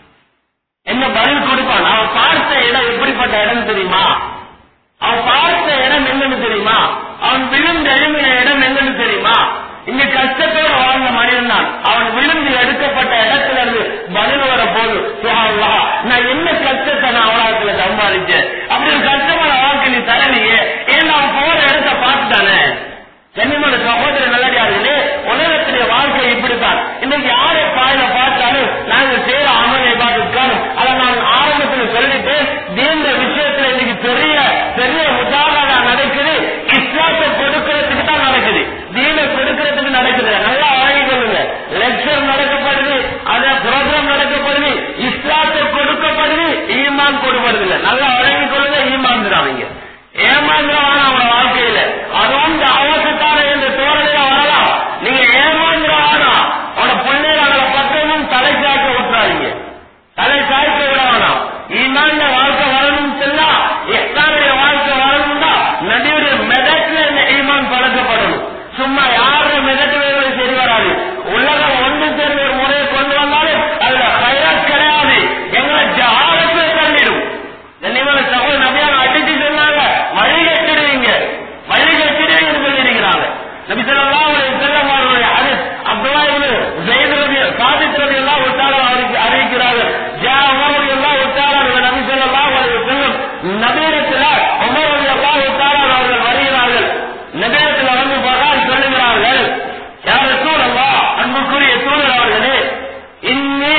என்ன பதில் கொடுப்பான்? அவன் பார்த்த இடம் எப்படிப்பட்ட இடம் தெரியுமா? அவன் பார்த்த இடம் என்னன்னு தெரியுமா? அவன் விழுந்த எழுமின இடம் என்னன்னு தெரியுமா? இங்க கஷ்டத்தோடு வாழ்ந்த மனிதன் தான். அவன் விழுந்து எடுக்கப்பட்ட இடத்துல இருந்து பதில் வர போது, நான் என்ன கஷ்டத்தை நான் அவலகத்துல சம்பாதிச்சேன், அப்படி ஒரு கஷ்டமான வாழ்க்கை நீ தரலையே, ஏன்னா அவன் போற இடத்தை பார்த்துட்டானே. கண்ணியமான சகோதர நல்லடியார்களே, உலகத்துடைய வாழ்க்கை இப்படித்தான். இன்னைக்கு யாரை பாயில பார்த்தாலும் நாங்கள் செய்யற அமலை பார்த்துக்காலும் அதை நான் ஆரம்பத்தில் சொல்லிட்டு தீர்ந்த விஷயத்துல இன்னைக்கு பெரிய பெரிய உதாரணா நடக்குது. இஸ்லாத்தை கொடுக்கறதுக்கு தான் நடக்குது, தீனை கொடுக்கறதுக்கு நடக்குது. நல்லா வாங்கி கொள்ளுங்க. லெக்சர் நடக்கப்படுது, அத ப்ரோக்ராம் நடக்கப்படுது, இஸ்லாத்தை கொடுக்கப்படுது, ஈமான் கொடுப்படுது இல்லை. நல்லா வழங்கி கொள்ளுங்க. ஈமாந்துறாங்க, ஏமாந்துறாங்க அவன வாழ்க்கையில. அதுவும் இந்த அவசத்தான என்ற தோரணையில வரலாம். நீங்க ஏமாந்துறானா அவன பிள்ளைகள் அவளை பக்கமும் தலை சாய்க்க விட்டுறாதீங்க, தலை சாய்க்க விட வேணாம். ஈமான் வாழ்க்கை வரணும் செல்லா, எஸ்லாமுடைய வாழ்க்கை வரணும்னா நபியுடைய மெதத்துல இந்த ஈமான் பழக்கப்படணும். சும்மா யாரு மெதத்துல சரி வராது. உலகம் ஒன்று சேர்ந்த ஒரு முறையை கொண்டு வந்தாலும் அதுல ஹைராத் கிடையாது. எங்களை ஜஹாலத்தை தள்ளிடும். கண்ணியமான சகோதரர் நபியாக அடிச்சு சொன்னாங்க, வழிகட்டிடுவீங்க வழிகட்டிடுவீங்க சொல்லியிருக்கிறாங்க. நபி ஸல்லல்லாஹு அலைஹி வஸல்லம் அவருடைய ஹதீஸ் அப்துல்லாஹ் இப்னு ஸைத் சாபித் ரலியல்லாஹு தஆலா அவருக்கு அறிவிக்கிறார்கள். ஜா உமர் ரலியல்லாஹு தஆலா நபி ஸல்லல்லாஹு அலைஹி வஸல்லம் நபியிடத்தில் உமர் ரலியல்லாஹு தஆலா அவர்கள் வருகிறார்கள். நபியிடத்தில் வந்து பகார் சொல்லுகிறார்கள், யா ரசூலல்லாஹ், அன்புக்குரிய தூதர் அவர்களே, இன்னி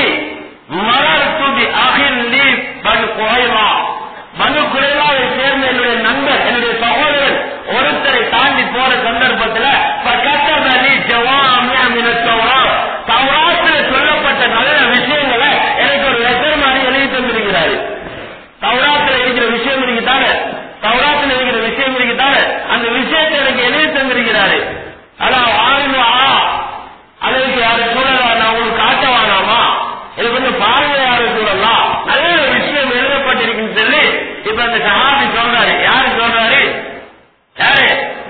மரர்து பி அஹின் லீ பனு குரைலா, பனு குரைலாவை சேர்ந்த என்னுடைய நண்பர், என்னுடைய சகோதரன் ஒருத்தரை தாண்டி போற சந்தர்ப்பத்தில் தௌராத்தில் சொல்லப்பட்ட நல்ல விஷயங்களை எனக்கு ஒரு லெட்டர் மாதிரி எழுதி தந்திருக்கிறாரு. தௌராத்தில் இருக்கிற விஷயம் இருக்குதானே, தௌராத்தில் இருக்கிற விஷயம் இருக்குதானே, அந்த விஷயத்தை எனக்கு எழுதி தந்திருக்கிறாரு. அதான் ஆளுவா அதற்கு யாரு சூழலா, நான் உங்களுக்கு காட்ட வேணாமா, இது வந்து பாருங்க யாரு சூழலாம், நல்ல விஷயம் எழுதப்பட்டிருக்குன்னு சொல்லி இப்ப அந்த சஹாபி சொல்றாரு. யாரு சொல்றாரு? யாரு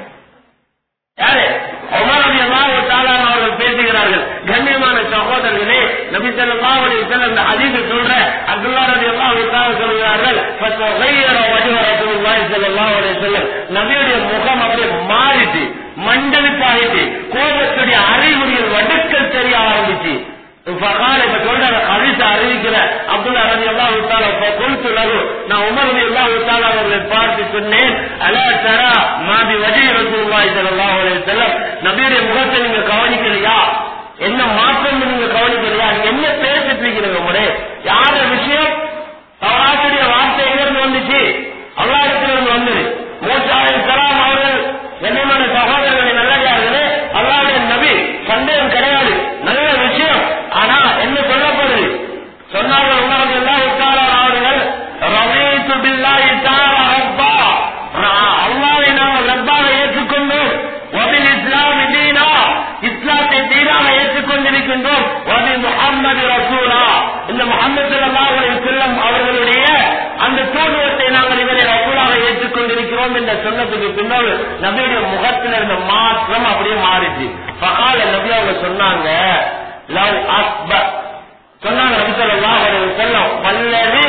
யாரு? உமர் ரலியல்லாஹு தஆலா அவர்கள் பேசுகிறார்கள். கண்ணியமான சகோதரர்களே, நபி ஸல்லல்லாஹு அலைஹி வஸல்லம் அந்த ஹதீஸ் சொல்ற அப்துல்லாஹ் ரலியல்லாஹு தஆலா சொல்கிறார்கள், ஃபதகையர வஜஹ ரசூலுல்லாஹி ஸல்லல்லாஹு அலைஹி வஸல்லம், நபியுடைய முகம் அப்படியே மாறிட்டு மண்டலுக்காயிட்டு, கோபத்துடைய அறிகுறிகள் வடுக்கல் தெரிய ஆரம்பிச்சு. இப்ப சொல்ற ஹதீஸ அறிவிக்கிற அப்துல்லாஹ் ரலியல்லாஹு தஆலா ஃபகுல்து லஹு, நான் உமர் ரலியல்லாஹு தஆலா அவர்களை பார்த்து சொன்னேன், அலா தரா மா பி வஜஹி ரசூலுல்லாஹி ஸல்லல்லாஹு அலைஹி வஸல்லம், நபியுடைய முகத்தை நீங்க கவனிக்கலையா? என்ன மாற்றம் நீங்க கவனிக்கலையா? என்ன பேசிட்டு இருக்கிறீங்க? முறை யார விஷயம்? தௌராத்துடைய வார்த்தை எங்கிருந்து வந்துச்சு? அல்லாஹ்விடத்திலிருந்து வந்தது. மூசா அலைஹிஸ்ஸலாம் அவர்கள் கண்ணியமான சகோதரர்களை நல்லதார்களே, அல்லாஹ்வுடைய நபி, சந்தேகம் கிடையாது, நல்ல விஷயம். ஆனா என்ன சொல்லப்படுது? சொன்னார்கள் உமர் ரலியல்லாஹு தஆலா அவர்கள், ரதீது பில்லாஹி தஆலா ரப்பா, அல்லாஹ்வை நாம் ரப்பாக ஏற்றுக்கொண்டோம், வபில் இஸ்லாம் தீனா, இஸ்லாத்தை தீனாக ஏற்றுக்கொண்டிருக்கின்றோம், வபி முஹம்மது ரசூலா, இந்த முஹம்மது ஸல்லல்லாஹு அலைஹி வஸல்லம் அவர்களுடைய அந்த தூதுவத்தை நாங்கள் இவரை ரசூலாக ஏற்றுக்கொண்டிருக்கிறோம் என்ற சொன்னதுக்கு பின்னால் நபியுடைய முகத்தில் இருந்த மாற்றம் அப்படியே மாறிச்சு. ஃபகால நபி அவங்க சொன்னாங்க, லவ் அஸ்ப, சொன்னாங்க நபி ஸல்லல்லாஹு அலைஹி வஸல்லம், வல்லதி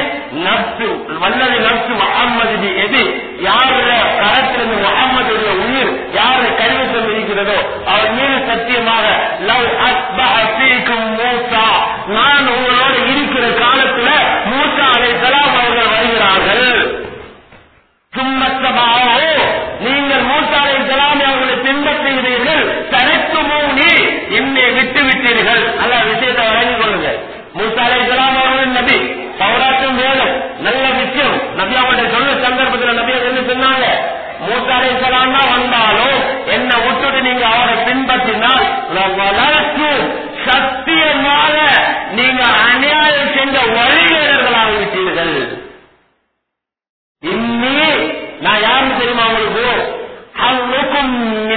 நஃப்சு முஹம்மது பி யதி, யாருடைய கரத்திலிருந்து முஹம்மதுடைய உயிர் யாரை கைவசம் இருக்கிறதோ அவர் மீது சத்தியமாக, லவ் அஸ்பஹ ஃபீக்கும் மூசா, நான் உங்களோட இருக்கிற காலத்துல மூசா அலைஹிஸ்ஸலாம் அவர்கள் வருகிறார்கள். சும்மத்தபாஹு, நீங்கள் மூசா அலைஹிஸ்ஸலாம் அவர்களை பின்பற்றுகிறீர்கள், தனக்குமூனி, என்னை விட்டு விட்டீர்கள். நல்ல விஷயத்தை வழங்கிக் கொள்ளுங்க. மூசா அலைஹிஸ்ஸலாம் அவர்கள் நபி, தௌராத்தும் வேதம்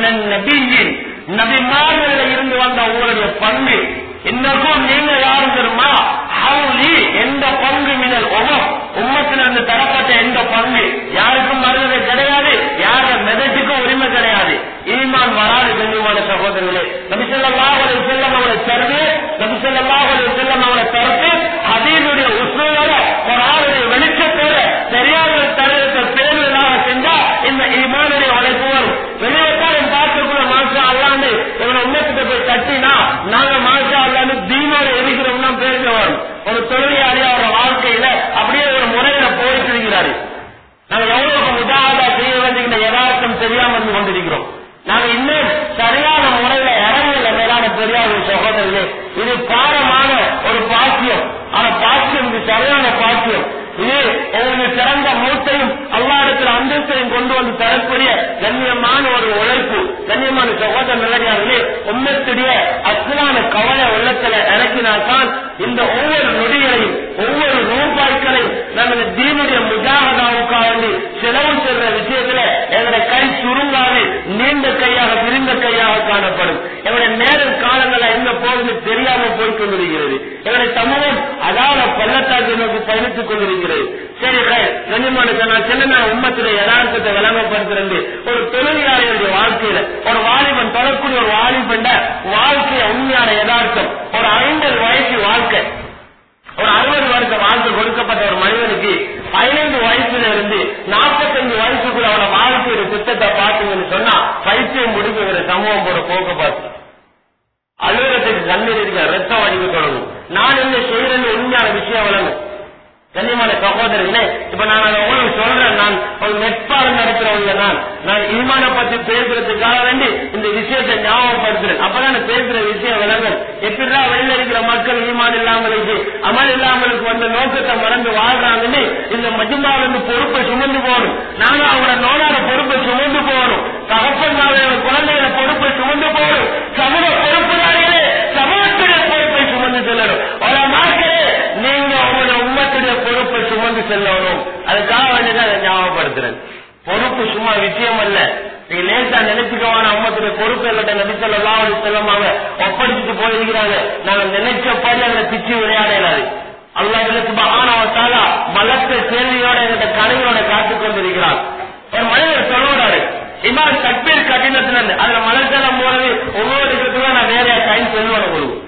மினன் நபியின், நபிமார்கள இருந்து வந்த உங்களுடைய பங்கு. இன்னும் நீங்க யாரும் தெரியுமா? ஹவுலி, எந்த பங்கு மினல் உம்மத்தில் இருந்து தரப்பட்ட எந்த பங்கு. யாருக்கும் மறுதலை கிடையாது, யார மெதட்டுக்கும் உரிமை கிடையாது. ஈமான் வராது. கண்ணியமான சகோதரர்களே, நபி ஸல்லல்லாஹு அலைஹி வஸல்லம் அவருடைய தர்பீ, நபி ஸல்லல்லாஹு அலைஹி வஸல்லம் அவருடைய தர்பீ ஹதீஸுடைய உஸ்லூலோட குர்ஆனுடைய வெளிச்சத்தோட தெரியாத தலைவத்தை பேருதாக செஞ்சா இந்த ஈமானுடைய உழைப்பு வரும். வெளியேற்றம் பார்க்கக்குள்ள மாஷா அல்லாண்டு இவனை உண்மைக்கிட்ட போய் தட்டினா நாங்க மாஷா அல்லாண்டு தீனோட இருக்கிறோம்னா பேச வரும். ஒரு தொழிலாளியா அவரோட வாழ்க்கையில அப்படியே ஒரு முறையில போயிட்டு இருக்கிறாரு. நாங்க எவ்வளவு முதாதா செய்ய வேண்டிய யதார்த்தம் தெரியாம வந்து கொண்டிருக்கிறோம். நாங்க இன்னும் சரியான முறையில இறங்கல. மேலான பெரியார் சகோதரர்களே, இது பாரமான ஒரு பாக்கியம். ஆனா பாக்கியம் இது சரியான பாக்கியம். இது உங்களுக்கு சிறந்த மூட்டையும் அல்லாஹ்விடத்தில் அந்தஸ்தையும் கொண்டு வந்து தரக்கூடிய கண்ணியமான ஒரு உழைப்பு. கண்ணியமான சகோதர நல்லடியார்களே, உம்மத்துடைய அஸ்லான கவலை உள்ளத்துல இறக்கினால்தான் இந்த ஒவ்வொரு நொடிகளையும் ஒவ்வொரு ரூபாய்களையும் நம்ம தீனுடைய முஜாஹதாவுக்காக வேண்டி செலவு செய்ற விஷயத்துல எங்களுடைய கை சுருங்காது, நீண்ட கையாக விரிந்த கையாக காணப்படும். எங்களுடைய நேர காலங்களை எங்க போகுது தெரியாம போய் கொண்டிருக்கிறது. எங்களுடைய சமூகம் அதால பள்ளத்தாக்கு நோக்கி பயணித்துக் கொண்டிருக்கிறது. சரி, கண்ணியமான நான் சொன்ன உம்மத்துடைய யதார்த்தத்தை விளங்கப்படுத்துறது. ஒரு தொழிலாளியுடைய வாழ்க்கையில ஒரு வாலிபன் தொடக்கூடிய ஒரு வாலிபண்ட வாழ்க்கைய உண்மையான யதார்த்தம். ஒரு 50 வயசு வாழ்க்கை, ஒரு 60 வருஷ வாழ்க்கை கொடுக்கப்பட்ட ஒரு மனிதனுக்கு 15 வயசுல இருந்து 45 வயசுக்குள்ள அவன வாழ்க்கையோட திட்டத்தை பார்த்தீங்கன்னு சொன்னா பைத்தியம் முடிக்கிற சமூகம் போட போக்க பார்த்து அலுவலகத்துக்கு கண்ணீர் இருக்க ரத்தம் அடிக்க தொடங்கும். நான் என்ன செய்யறேன்னு உண்மையான விஷயம் வழங்கும். கண்ணியமான சகோதரர்களே, இப்ப நான் அதை உங்களுக்கு சொல்றேன். நான் ஒரு நெட்பாடம் நடத்துறவங்க. நான் ஈமான பத்தி பேசுறதுக்காக வேண்டி இந்த விஷயத்தை ஞாபகப்படுத்துறேன். அப்பதான் பேசுற விஷயம் விளங்கும். எப்படிதான் வெளியில இருக்கிற மக்கள் ஈமான் இல்லாமலுக்கு அமல் இல்லாமலுக்கு வந்த நோக்கத்தை மறந்து வாழ்றாங்கன்னு இந்த மஜ்மாவிலிருந்து பொறுப்பை சுமந்து போகணும். நாங்க அவங்களோட நோயாட பொறுப்பை சுமந்து போகணும். தகப்பன் குழந்தைகளை பொறுப்பை சுமந்து போகணும். சமூக பொறுப்புதாரிகளே சமூகத்துடைய பொறுப்பை சுமந்து செல்லணும். ஒரு நாட்களே நீங்க உங்களோட உம்மத்துடைய பொறுப்பை சுமந்து செல்லணும். அதுக்காக வேண்டியதான் ஞாபகப்படுத்துறேன். பொறுப்பு சும்மா விஷயம் அல்ல. நீங்க லேசா நினைச்சுக்கவான உம்மத்துடைய பொறுப்பு எல்லாம் நபி ஸல்லல்லாஹு அலைஹி வஸல்லம் ஒப்படைச்சிட்டு போயிருக்கிறாங்க. நாங்க நினைச்சபடி அதை பிச்சு விளையாடலாது. அல்லாஹ் சுப்ஹானஹு வ தஆலா மலக்க கேள்வியோட எங்க கனவோட காத்துக் கொண்டிருக்கிறார். ஒரு மனிதர் சொல்லுறாரு, இமாம் தக்பீர் கட்டினத்துல அதுல மலர்ச்சலம் போறது ஒவ்வொரு இடத்துல நான் வேற டைம் சொல்லுவேன். உங்களுக்கு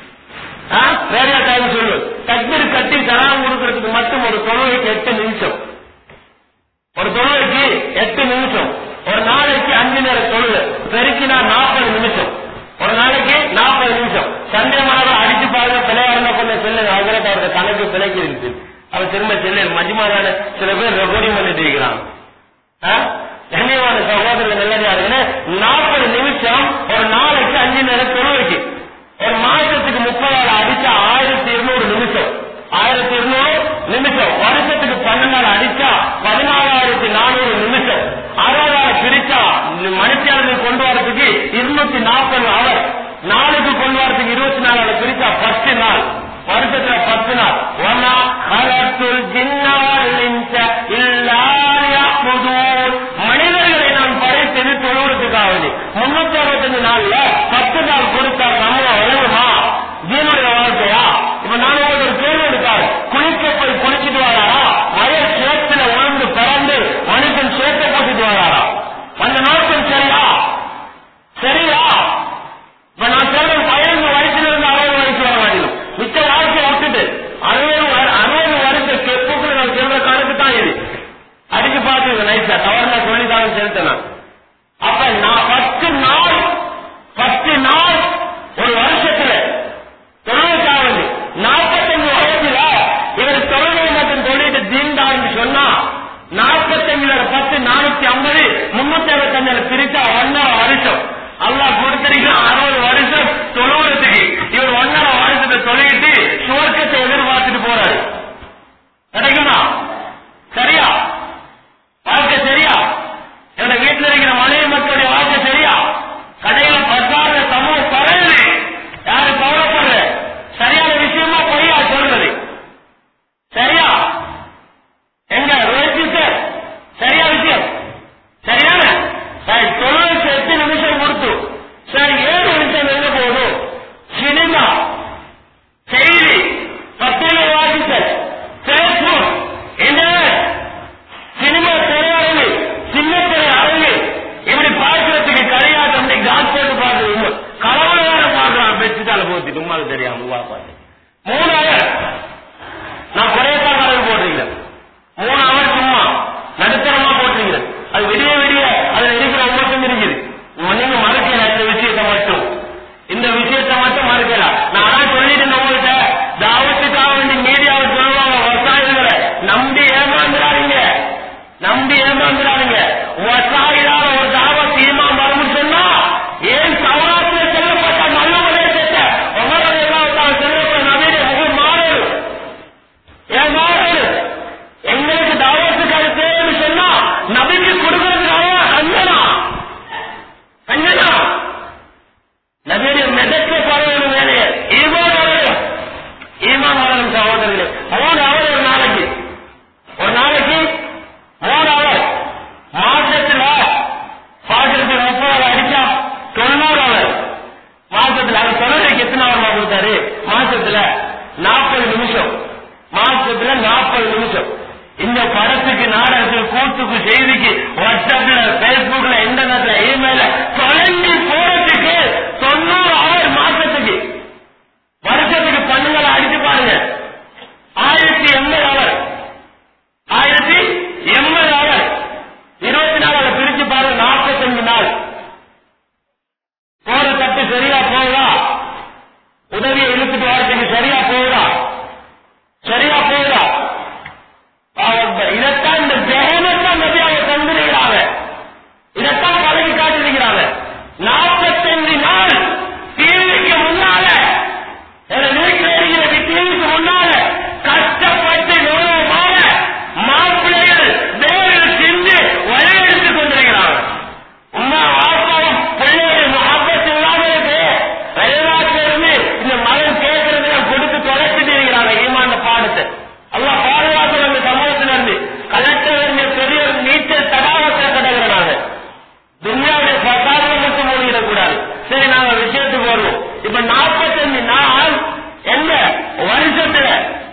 வேற டைம் சொல்லுவேன். தக்பீர் கட்டி சலாம் கொடுக்கறதுக்கு மட்டும் ஒரு தொழுகைக்கு 8 நிமிஷம். ஒரு தொழுகைக்கு 8 நிமிஷம். ஒரு நாளைக்கு 5 நேர தொழுகை பெருக்கினா 40 நிமிஷம். ஒரு நாளைக்கு 40 நிமிஷம். சந்தேகமாக அடிச்சு பாருங்க. பிள்ளையாருந்த கொஞ்சம் செல்லுங்க. அவங்களுக்கு அவருடைய கணக்கு பிழைக்கு இருக்கு. அவர் திரும்ப செல்லு மஜ்மாவான சில பேர் ரெக்கார்டிங் பண்ணிட்டு இருக்கிறாங்க. கண்ணியமான சகோதரர்கள் நல்லதாருன்னு 40 நிமிஷம் ஒரு நாளைக்கு 5 நேர தொழுகைக்கு. ஒரு மாசத்துக்கு 30 நாள் அடிச்சா 1200 நிமிஷம். 1200 நிமிஷம். வருஷத்துக்கு 12 நாள் அடிச்சா 14400 நிமிஷம். 60 பிரிச்சா மனுஷியாளர்கள் கொண்டு வரதுக்கு 240 அவர். நாளுக்கு கொண்டு வரதுக்கு 24 பிரிச்சா 10 நாள். வருஷத்துல 10 நாள். ஒன்னா ஹலத்துல் ஜின்னவல் இன்ஸ இல்லா யஅபுதூன். மனிதர்களை நான் படைத்தது தொழுவதற்காக 365 நாள்ல 10 நாள் கொடுத்தா நம்ம வளருமா? தீனுடைய வாழ்க்கையா? இப்ப நான் ஒரு கேள்வி எடுத்தாரு. குளிக்க போய் குளிச்சுட்டு வராரா? வயல் சேத்துல உணர்ந்து பிறந்து மனுஷன் சேத்தை போட்டுட்டு வராரா? அந்த நோக்கம் சரியா? சரியா? இப்ப நான் சொல்றேன் 15 வயசுல இருந்து 60 வயசு வர மாட்டேன். மிச்ச வாழ்க்கையை விட்டுட்டு 60 வருஷ கெப்புக்குள்ள நான் சொல்ற கணக்கு தான் இது. அடிச்சு பார்த்து நைட்டா தவறுனா சொல்லிதான் செலுத்தினா. அப்ப நான் 10 பார்த்து 3 அவர் நான் குறையத்தான் கணக்கு போட்டிருக்கிறேன். 3 அவர் சும்மா நடுத்தரமா போட்டிருக்கிறேன். அது விடிய விடிய அதுல இருக்கிற உமத்தும் இருக்குது. நீங்க மறுக்கல இந்த விஷயத்தை மட்டும், இந்த விஷயத்தை மட்டும் மறுக்கலாம். நான் சொல்லிட்டு உங்கள்கிட்ட தாவத்துக்காக வேண்டி மீடியாவை சொல்லுவாங்க வசாயிகளை நம்பி ஏமாந்துடாதீங்க, நம்பி ஏமாந்துடாதீங்க. வசாயிலான ஒரு தாவத் ஈமான் வரும்னு சொன்னா ஏன் சவாத்தில் சொல்லப்பட்ட நல்ல உபதேசத்தை உமர் ரலியல்லாஹு சொல்லப்பட்ட நபியுடைய முகம் மாறும், ஏன் மாறும்? எங்களுக்கு தாவத்துக்கு அது தேவைன்னு சொன்னா நபிக்கு கொடுக்கறதுக்காக அஞ்சனா அஞ்சனா நபியுடைய மெதக்க பரவ வேலையை ஈமான் வளரும், ஈமான் வளரும் சகோதரர்களே. 3 அவர் ஒரு நாளைக்கு 3 அவர் மாசத்துல பாக்கிறதுக்கு 30 அவர் அடிச்சா 90 அவர் மாசத்துல. அவர் சொல்றதுக்கு எத்தனை அவர் கொடுத்தாரு? மாசத்துல 40 நிமிஷம், மாசத்துல 40 நிமிஷம். இந்த படத்துக்கு, நாடகத்துக்கு, கூத்துக்கு, செய்திக்கு, வாட்ஸ்அப்ல, பேஸ்புக்ல, இன்டர்நெட்ல, இமெயில தொலைஞ்சி போறதுக்கு 90 அவர் மாசத்துக்கு. வருஷத்துக்கு பண்ணுங்களை அடிச்சு பாருங்க, 1080 அவர், 1080 அவர். 24 அதை பிரிச்சு பாருங்க, 45 நாள். போற தட்டு சரியா போகுதா? உதவியை இழுத்துட்டு வரதுக்கு சரியா போகுதா? சரியா போகுதா? இதைத்தான் இந்த ஜெகனத்தான் நபியாக தந்திருக்கிறாங்க, இதைத்தான் பழகி காட்டிருக்கிறாங்க. 45 நாள் டிவிக்கு முன்னால, டிவிக்கு முன்னால கஷ்டப்பட்டு நோயமாக மாப்பிள்ளைகள் வேறு சிந்து வழியெடுத்துக் கொண்டிருக்கிறாங்க. உமா வாப்பாவும் பிள்ளைகள் முகப்பத் இல்லாமலுக்கு வெளிநாட்டிலிருந்து இந்த மகன் கேட்கறது கொடுத்து தொலைச்சிட்டு இருக்கிறாங்க ஈமான் பாடத்தை. அல்லா பாதுகாப்பு அந்த சமூகத்திலிருந்து கலெக்டர் பெரிய நீச்சல் தடாகத்தை கடகிறாங்க. துன்யாவுடைய பசாதனை மட்டும் மூழ்கிடக்கூடாது. சரி, நாங்க விஷயத்துக்கு வருவோம். இப்ப 45 நாள் என்ன வருஷத்துல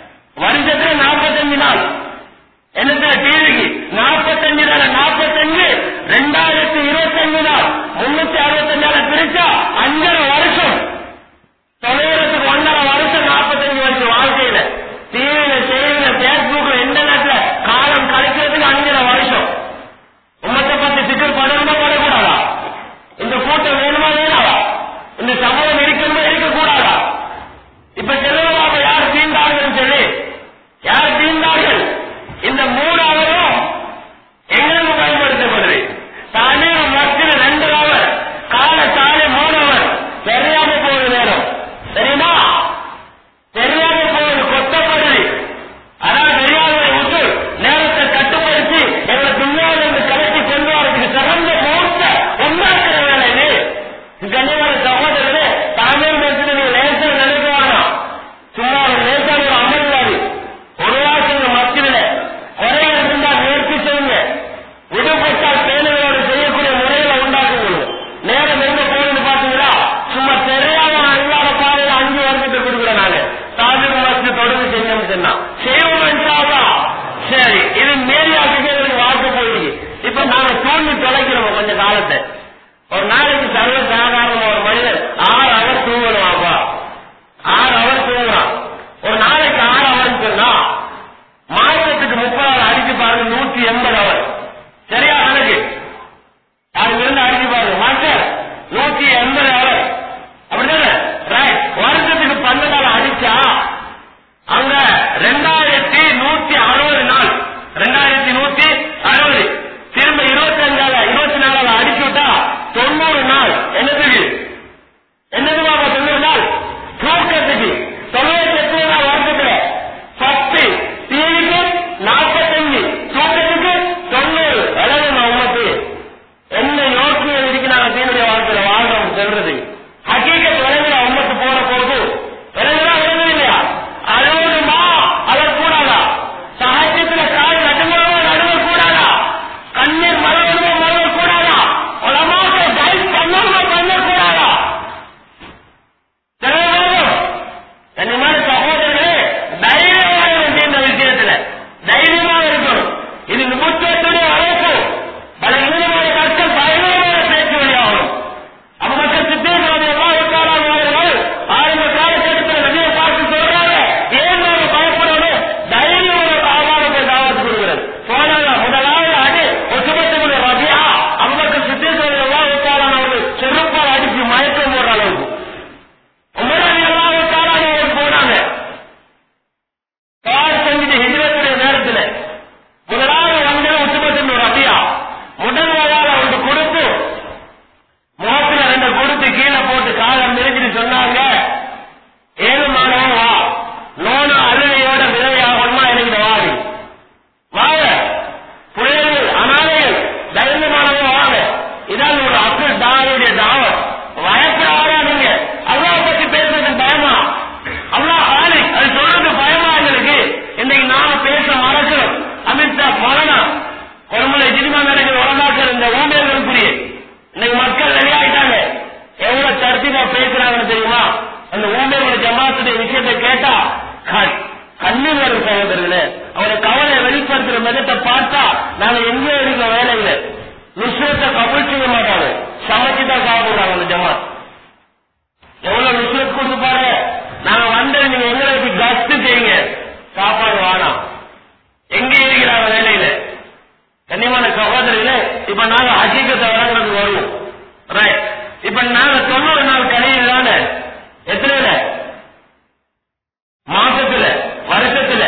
45 நாள் என்ன டிவிக்கு 45 நாள் 45 2025 நாள் 365 நாள் பிரிச்சா 5.5 வருஷம். தொலைறதுக்கு 1.5 வருஷம் 45 வருஷம் வாழ்க்கையில டிவியில, செய்தியில, பேஸ்புக்ல, இன்டர்நெட்ல காலம் கழிக்கிறதுக்கு 5.5 வருஷம். உம்மத்தை பத்தி சிக்கல் படணுமா படக்கூடாதா? இந்த கூட்டம் வேணுமா வேணாவா? இந்த சமூகம் இருக்கணுமா இருக்கக்கூடாதா? இப்ப செல்வமாக யார் தீண்டார்கள் சொல்லி, யார் தீண்டார்கள்? இந்த 3 அவரும் எங்களுக்கு பயன்படுத்தப்படுது. தானே மத்திய 2 அவர், கால தானே 3 அவர். தெரியாம போகுது நேரம், தெரியுமா? தெரியாம போகுது, கொத்தப்படுது. அதான் தெரியாத விட்டு நேரத்தை கட்டுப்படுத்தி எங்களை துணியாவிலிருந்து கலட்டி கொண்டு வரதுக்கு சிறந்த மூர்த்த உண்டாக்குற வேலை இது. கண்ணியமான சகோதரர்களே, தாமில் பேசுறது நீங்க லேசா நினைக்க வேணாம். சும்மா ஒரு லேசான ஒரு அமர்வாது ஒரு வாசல் மத்தியில குறைகள் இருந்தால் முயற்சி செய்யுங்க. விடுபட்டால் பேணுகளோடு செய்யக்கூடிய முறைகளை உண்டாக்குங்க. நேரம் எங்க போகுதுன்னு பாத்தீங்களா? சும்மா தெரியாத இல்லாத பாதையில 5 வருஷத்தை கொடுக்குறேன் நாங்க. தாஜிக் மஸ்ஜித் தொடர்ந்து செஞ்சோம்னு சொன்னா செய்வோம் இன்ஷாஅல்லாஹ். சரி, இது மேலியாக்கு வாழ்க்கை போயிடுச்சு. இப்ப நாங்க தூண்டி தொலைக்கிறோம் கொஞ்சம் காலத்தை. ஒரு நாளைக்கு சர்வ சாதாரண ஒரு மனிதன் 6 அவர் தூங்கணும். அப்பா 6 அவர் தூங்குறான். ஒரு நாளைக்கு 6 அவர் சொன்னா மாசத்துக்கு 30 அவர் அடிச்சு பாருங்க, 180 அவர். சரியா கணக்கு? அதுல இருந்து அடிச்சு பாருங்க மாஸ்டர், 180 அவர். அப்படிதானே? ரைட். வருஷத்துக்கு 12 நாள் அடிச்சா அங்க 2160 நாள், 2160. திரும்ப 24 அடிச்சு விட்டா 90 நாள். என்னதுக்கு? என்னது பாப்பா 90 நாள்? தூக்கத்துக்கு 98 நாள் வருஷத்துல 10, டிவிக்கு 45, தூக்கத்துக்கு 90. விளங்குமா உமக்கு? என்ன யோசனை இருக்கு நாங்க தீனுடைய வாழ்க்கையில வாழ்றோம் சொல்றது? ஹகீகத் விளங்குற உமக்கு போற போது விளங்குறா விளங்குது இல்லையா? அழுவணுமா அழக்கூடாதா? சஹஜத்துல கால் நடுங்கவோ நடுவக்கூடாதா? கண்ணீர் மலவணுமோ மலவக்கூடாதா? உலமாக்கள் கைட் பண்ணணுமோ பண்ணக்கூடாதா? கண்ணியமான சகோதரர்களே, தைரியமாக இருக்கு. இந்த விஷயத்துல தைரியமாக இருக்கணும். இது நிபுணத்துடைய வளர்ப்பு. பல இளைஞர்களுடைய கஷ்டம் பயங்கரமான பேச்சு வழியாகணும். அப்ப மக்கள் சித்தேன் சகோதரனுடைய விஷயத்தை கேட்டா கண்ணீர் வரும் சகோதரர்களே. அவரை கவலை வெளிப்படுத்துற மெதத்தை பார்த்தா நாங்க எங்கே இருக்க வேலை இல்லை. நுஸ்ரத்தை கபூல் செய்ய மாட்டாங்க, சமைச்சுதான் சாப்பிடுறாங்க. அந்த ஜமாத் எவ்வளவு நுஸ்ரத் கொடுத்து பாருங்க. நாங்க வந்து நீங்க எங்களுக்கு கஸ்து செய்யுங்க, சாப்பாடு வானா எங்க இருக்கிறாங்க வேலையில. கண்ணியமான சகோதரிகளே, இப்ப நாங்க ஹஜீக்கத்தை வழங்குறதுக்கு வருவோம். ரைட், இப்ப நாங்க 90 நாள் கடையில் தானே, எத்தனை மாசத்துல வருஷத்துல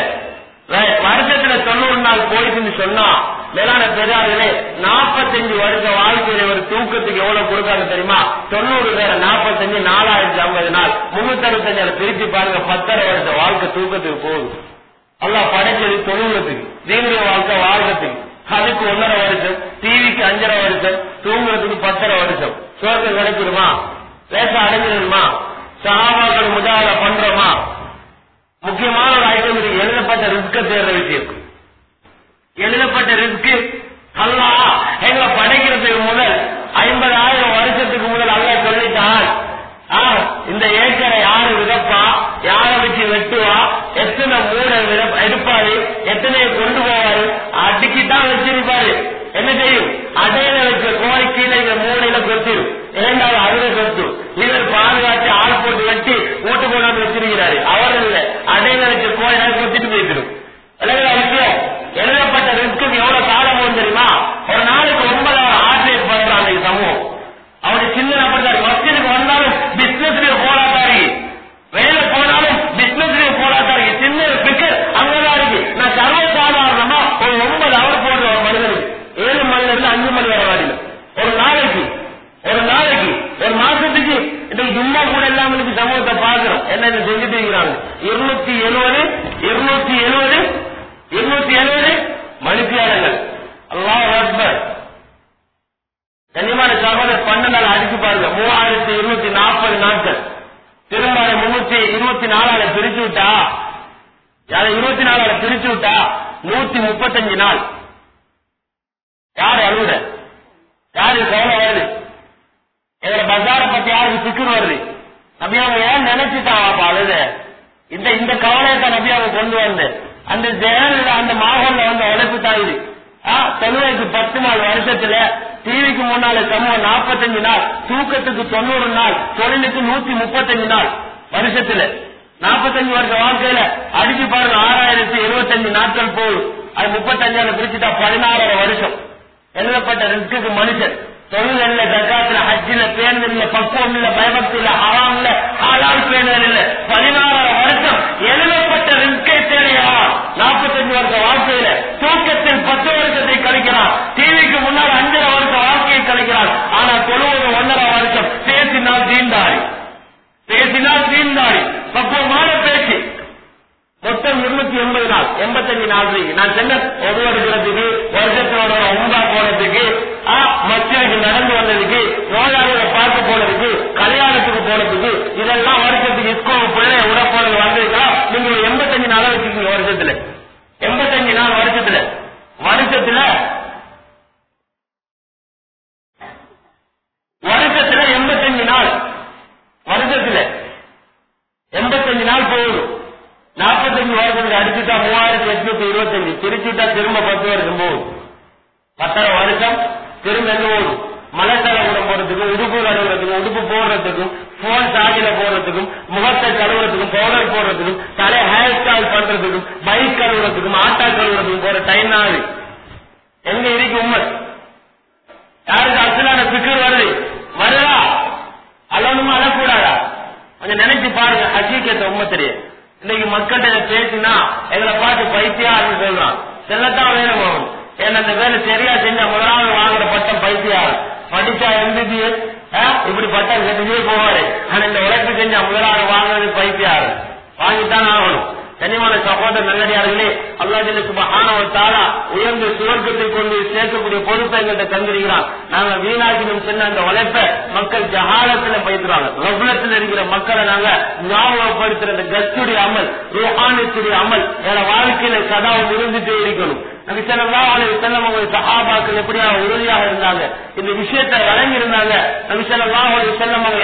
90 நாள் போயிட்டுன்னு சொன்னா மேலான பெரியார்களே, 45 வருஷ வாழ்க்கையில ஒரு தூக்கத்துக்கு எவ்வளவு கொடுக்காங்க தெரியுமா? 90 வேற 45 4050 நாள் 365 பிரிச்சு பாருங்க. 10 வருஷ வாழ்க்கை தூக்கத்துக்கு போகுது. அல்லாஹ் படைச்சது தொழுகிறதுக்கு, தீனுடைய வாழ்க்கை வாழ்றதுக்கு. அதுக்கு 1.5 வருஷம், டிவிக்கு 5.5 வருஷம், தூங்குறதுக்கு 10.5 வருஷம். சோர்க்கம் கிடைச்சிருமா? லேசா அடைஞ்சிருமா? சஹாபாக்கள் முஜாஹதா பண்றோமா? முக்கியமான ஒரு ஐட்டம் இது, எழுதப்பட்ட ரிஸ்க தேர்ற விஷயம். எழுதப்பட்ட ரிஸ்க் அல்லாஹ் எங்களை படைக்கிறதுக்கு முதல் 50,000 வருஷத்துக்கு முதல் அல்லாஹ் சொல்லிட்டான், இந்த ஏக்கரை யாரு விதப்பா, யாரை வச்சு வெட்டுவா, எத்தனை மூடை எடுப்பாரு, எத்தனையை கொண்டு போவாரு, அடுக்கித்தான் வச்சிருப்பாரு. என்ன செய்யும்? அடையில வச்ச கோழி கீழே மூடையில கொத்திரும். இரண்டாவது அதுல கொத்து. இவர் பாதுகாத்து ஆள் போட்டு வெட்டி ஓட்டு போனான்னு வச்சிருக்கிறாரு. அவர் இல்ல, அடையில வச்ச கோழி கொத்திட்டு போயிடும். விஷயம் எழுதப்பட்ட ரிஸ்க்கு எவ்வளவு காலம் தெரியுமா? ஒரு நாளைக்கு 9 ஆர்டினேட் பண்றான் இந்த சமூகம். அவருடைய சின்ன அப்படித்தான். மஸ்ஜிதுக்கு வந்தாலும் பிசினஸ்லயே போராட்டாரு, வேலை போனாலும் பிசினஸ்லயே போராட்டாரு. சின்ன பிக்கர் அங்கதான் இருக்கு. நான் சர்வசாதாரணமா ஒரு 9 அவர் போடுற ஒரு மனிதனுக்கு 7 மணில இருந்து 5 மணி வரை வாடில ஒரு நாளைக்கு ஒரு மாசத்துக்கு இன்னைக்கு ஜும்மா கூட இல்லாம சமூகத்தை பாக்குறோம். என்ன செஞ்சுட்டு இருக்கிறாங்க? 270 மணித்தியாளர்கள். அல்லாஹ் அக்பர். கண்ணியமான சகோதரர் 12 நாள் அடிச்சு பாருங்க, 3240 நாட்கள். திரும்ப 324 பிரிச்சு விட்டா, 24 பிரிச்சு விட்டா 135 நாள். யாரு அழுகுற? யாரு கவலை வருது? எங்களை பஜாரை பத்தி யாருக்கு சிக்கர் வருது? நபியாவை ஏன் நினைச்சுட்டான் அழுத? இந்த கவலையத்தான் நபியாவை கொண்டு வந்து அந்த ஜெயல அந்த மாகல்ல வந்து உழைப்பு தாயுது. தொழுவைக்கு 10 நாள் வருஷத்துல, டிவிக்கு முன்னால சமூகம் 45 நாள், தூக்கத்துக்கு 90 நாள், தொழிலுக்கு 135 நாள் வருஷத்துல. 45 வருஷ வாழ்க்கையில அடிச்சு பாருங்க, 6075 நாட்கள் போகும். அது 35 பிரிச்சுட்டா 16 வருஷம். எழுதப்பட்ட ரிஸ்க்கு மனுஷன் தொழில் இல்ல, ஜக்காத்துல, ஹஜ்ஜில பேணுதல் இல்ல, பக்குவம் இல்ல, பயபக்தி இல்ல, ஹராம் இல்ல, ஹலால் பேணுதல் இல்ல. 16 வருஷம் எழுதப்பட்ட ரிஸ்கை தேடுகிறான். 45 வருஷ வாழ்க்கையில தூக்கத்தில் 10 வருஷத்தை கழிக்கிறான். டிவிக்கு முன்னால் 5.5 வருஷ வாழ்க்கையை கழிக்கிறான். ஆனா தொழுவது 1.5 வருஷம். பேசினால் தீண்டாரி பக்குவமான பேச்சு. மொத்தம் 280 நாள், 85 நாள். நான் சென்ன ஒவ்வொருக்கிறதுக்கு, வருஷத்தோட உண்டா போனதுக்கு, மச்சனுக்கு நடந்து வந்ததுக்கு, நோயாளிகளை பார்க்க போனதுக்கு, கல்யாணத்துக்கு போனதுக்கு, இதெல்லாம் வருஷத்துக்கு இஸ்கோவு பிள்ளை உட போனது வந்ததுக்கா நீங்க 85 நாளா வச்சுக்கீங்க. வருஷத்துல 85 நாள். வருஷத்துல 85 நாள். வருஷத்துல 85 நாள் போகுது. 45 வருஷத்துக்கு அடிச்சுட்டா 3825 பிரிச்சுட்டா திரும்ப 10 வருஷம் போகுது. 10.5 வருஷம் திரும்ப என்ன போகுது? மலைத்தலை கூட போறதுக்கும், உடுப்பு கழுவுறதுக்கும், உடுப்பு போடுறதுக்கும், போன் சார்ஜில போடுறதுக்கும், முகத்தை கழுவுறதுக்கும், பவுடர் போடுறதுக்கும், தலை ஹேர் ஸ்டைல் பண்றதுக்கும், பைக் கழுவுறதுக்கும், ஆட்டா கழுவுறதுக்கும் போற டைம் ஆகுது. எங்க இருக்கு உண்மை? யாருக்கு அசலான பிக்கர் வருதா? அழணுமா அழக்கூடாதா? கொஞ்சம் நினைச்சு பாருங்க. ஹக்கீக்கத்தை உண்மை தெரியும். இன்னைக்கு மக்கள்கிட்ட பேசினா எங்களை பார்த்து பைத்தியாருன்னு சொல்றான். செல்லத்தான் வேணும் ஆகும். ஏன்னா அந்த வேலை சரியா செஞ்சா முதலாவது வாங்குற பட்டம் பைத்தியாரு. படிச்சா MBBS இப்படி பட்டம் கட்டிட்டே போவாரு. ஆனா இந்த உழைப்பு செஞ்சா முதலாவது வாங்குறது பைத்தியாரு. வாங்கித்தான் ஆகணும். கனிமான சகோதர நல்லடியார்களே, அல்லாஹ் சுப்ஹானஹு வ தஆலா உயர்ந்த சுவர்க்கத்தை கொண்டு சேர்க்கக்கூடிய பொறுப்பை எங்கள்கிட்ட தந்திருக்கிறான். நாங்க வீணாக்கினும் சொன்ன அந்த உழைப்பை மக்கள் ஜஹாலத்துல பயிற்றுவாங்க. ரகுலத்தில் இருக்கிற மக்களை நாங்க ஞாபகப்படுத்துற அந்த கஸ்துடைய அமல், ரூஹானியத்துடைய அமல் என வாழ்க்கையில சதாவும் இருந்துட்டே இருக்கணும். நபி ஸல்லல்லாஹு அலைஹி வஸல்லம் அவங்க சஹாபாக்கள் எப்படியா உறுதியாக இருந்தாங்க, இந்த விஷயத்தை வழங்கி இருந்தாங்க. நபி ஸல்லல்லாஹு அலைஹி வஸல்லம் அவங்க எந்த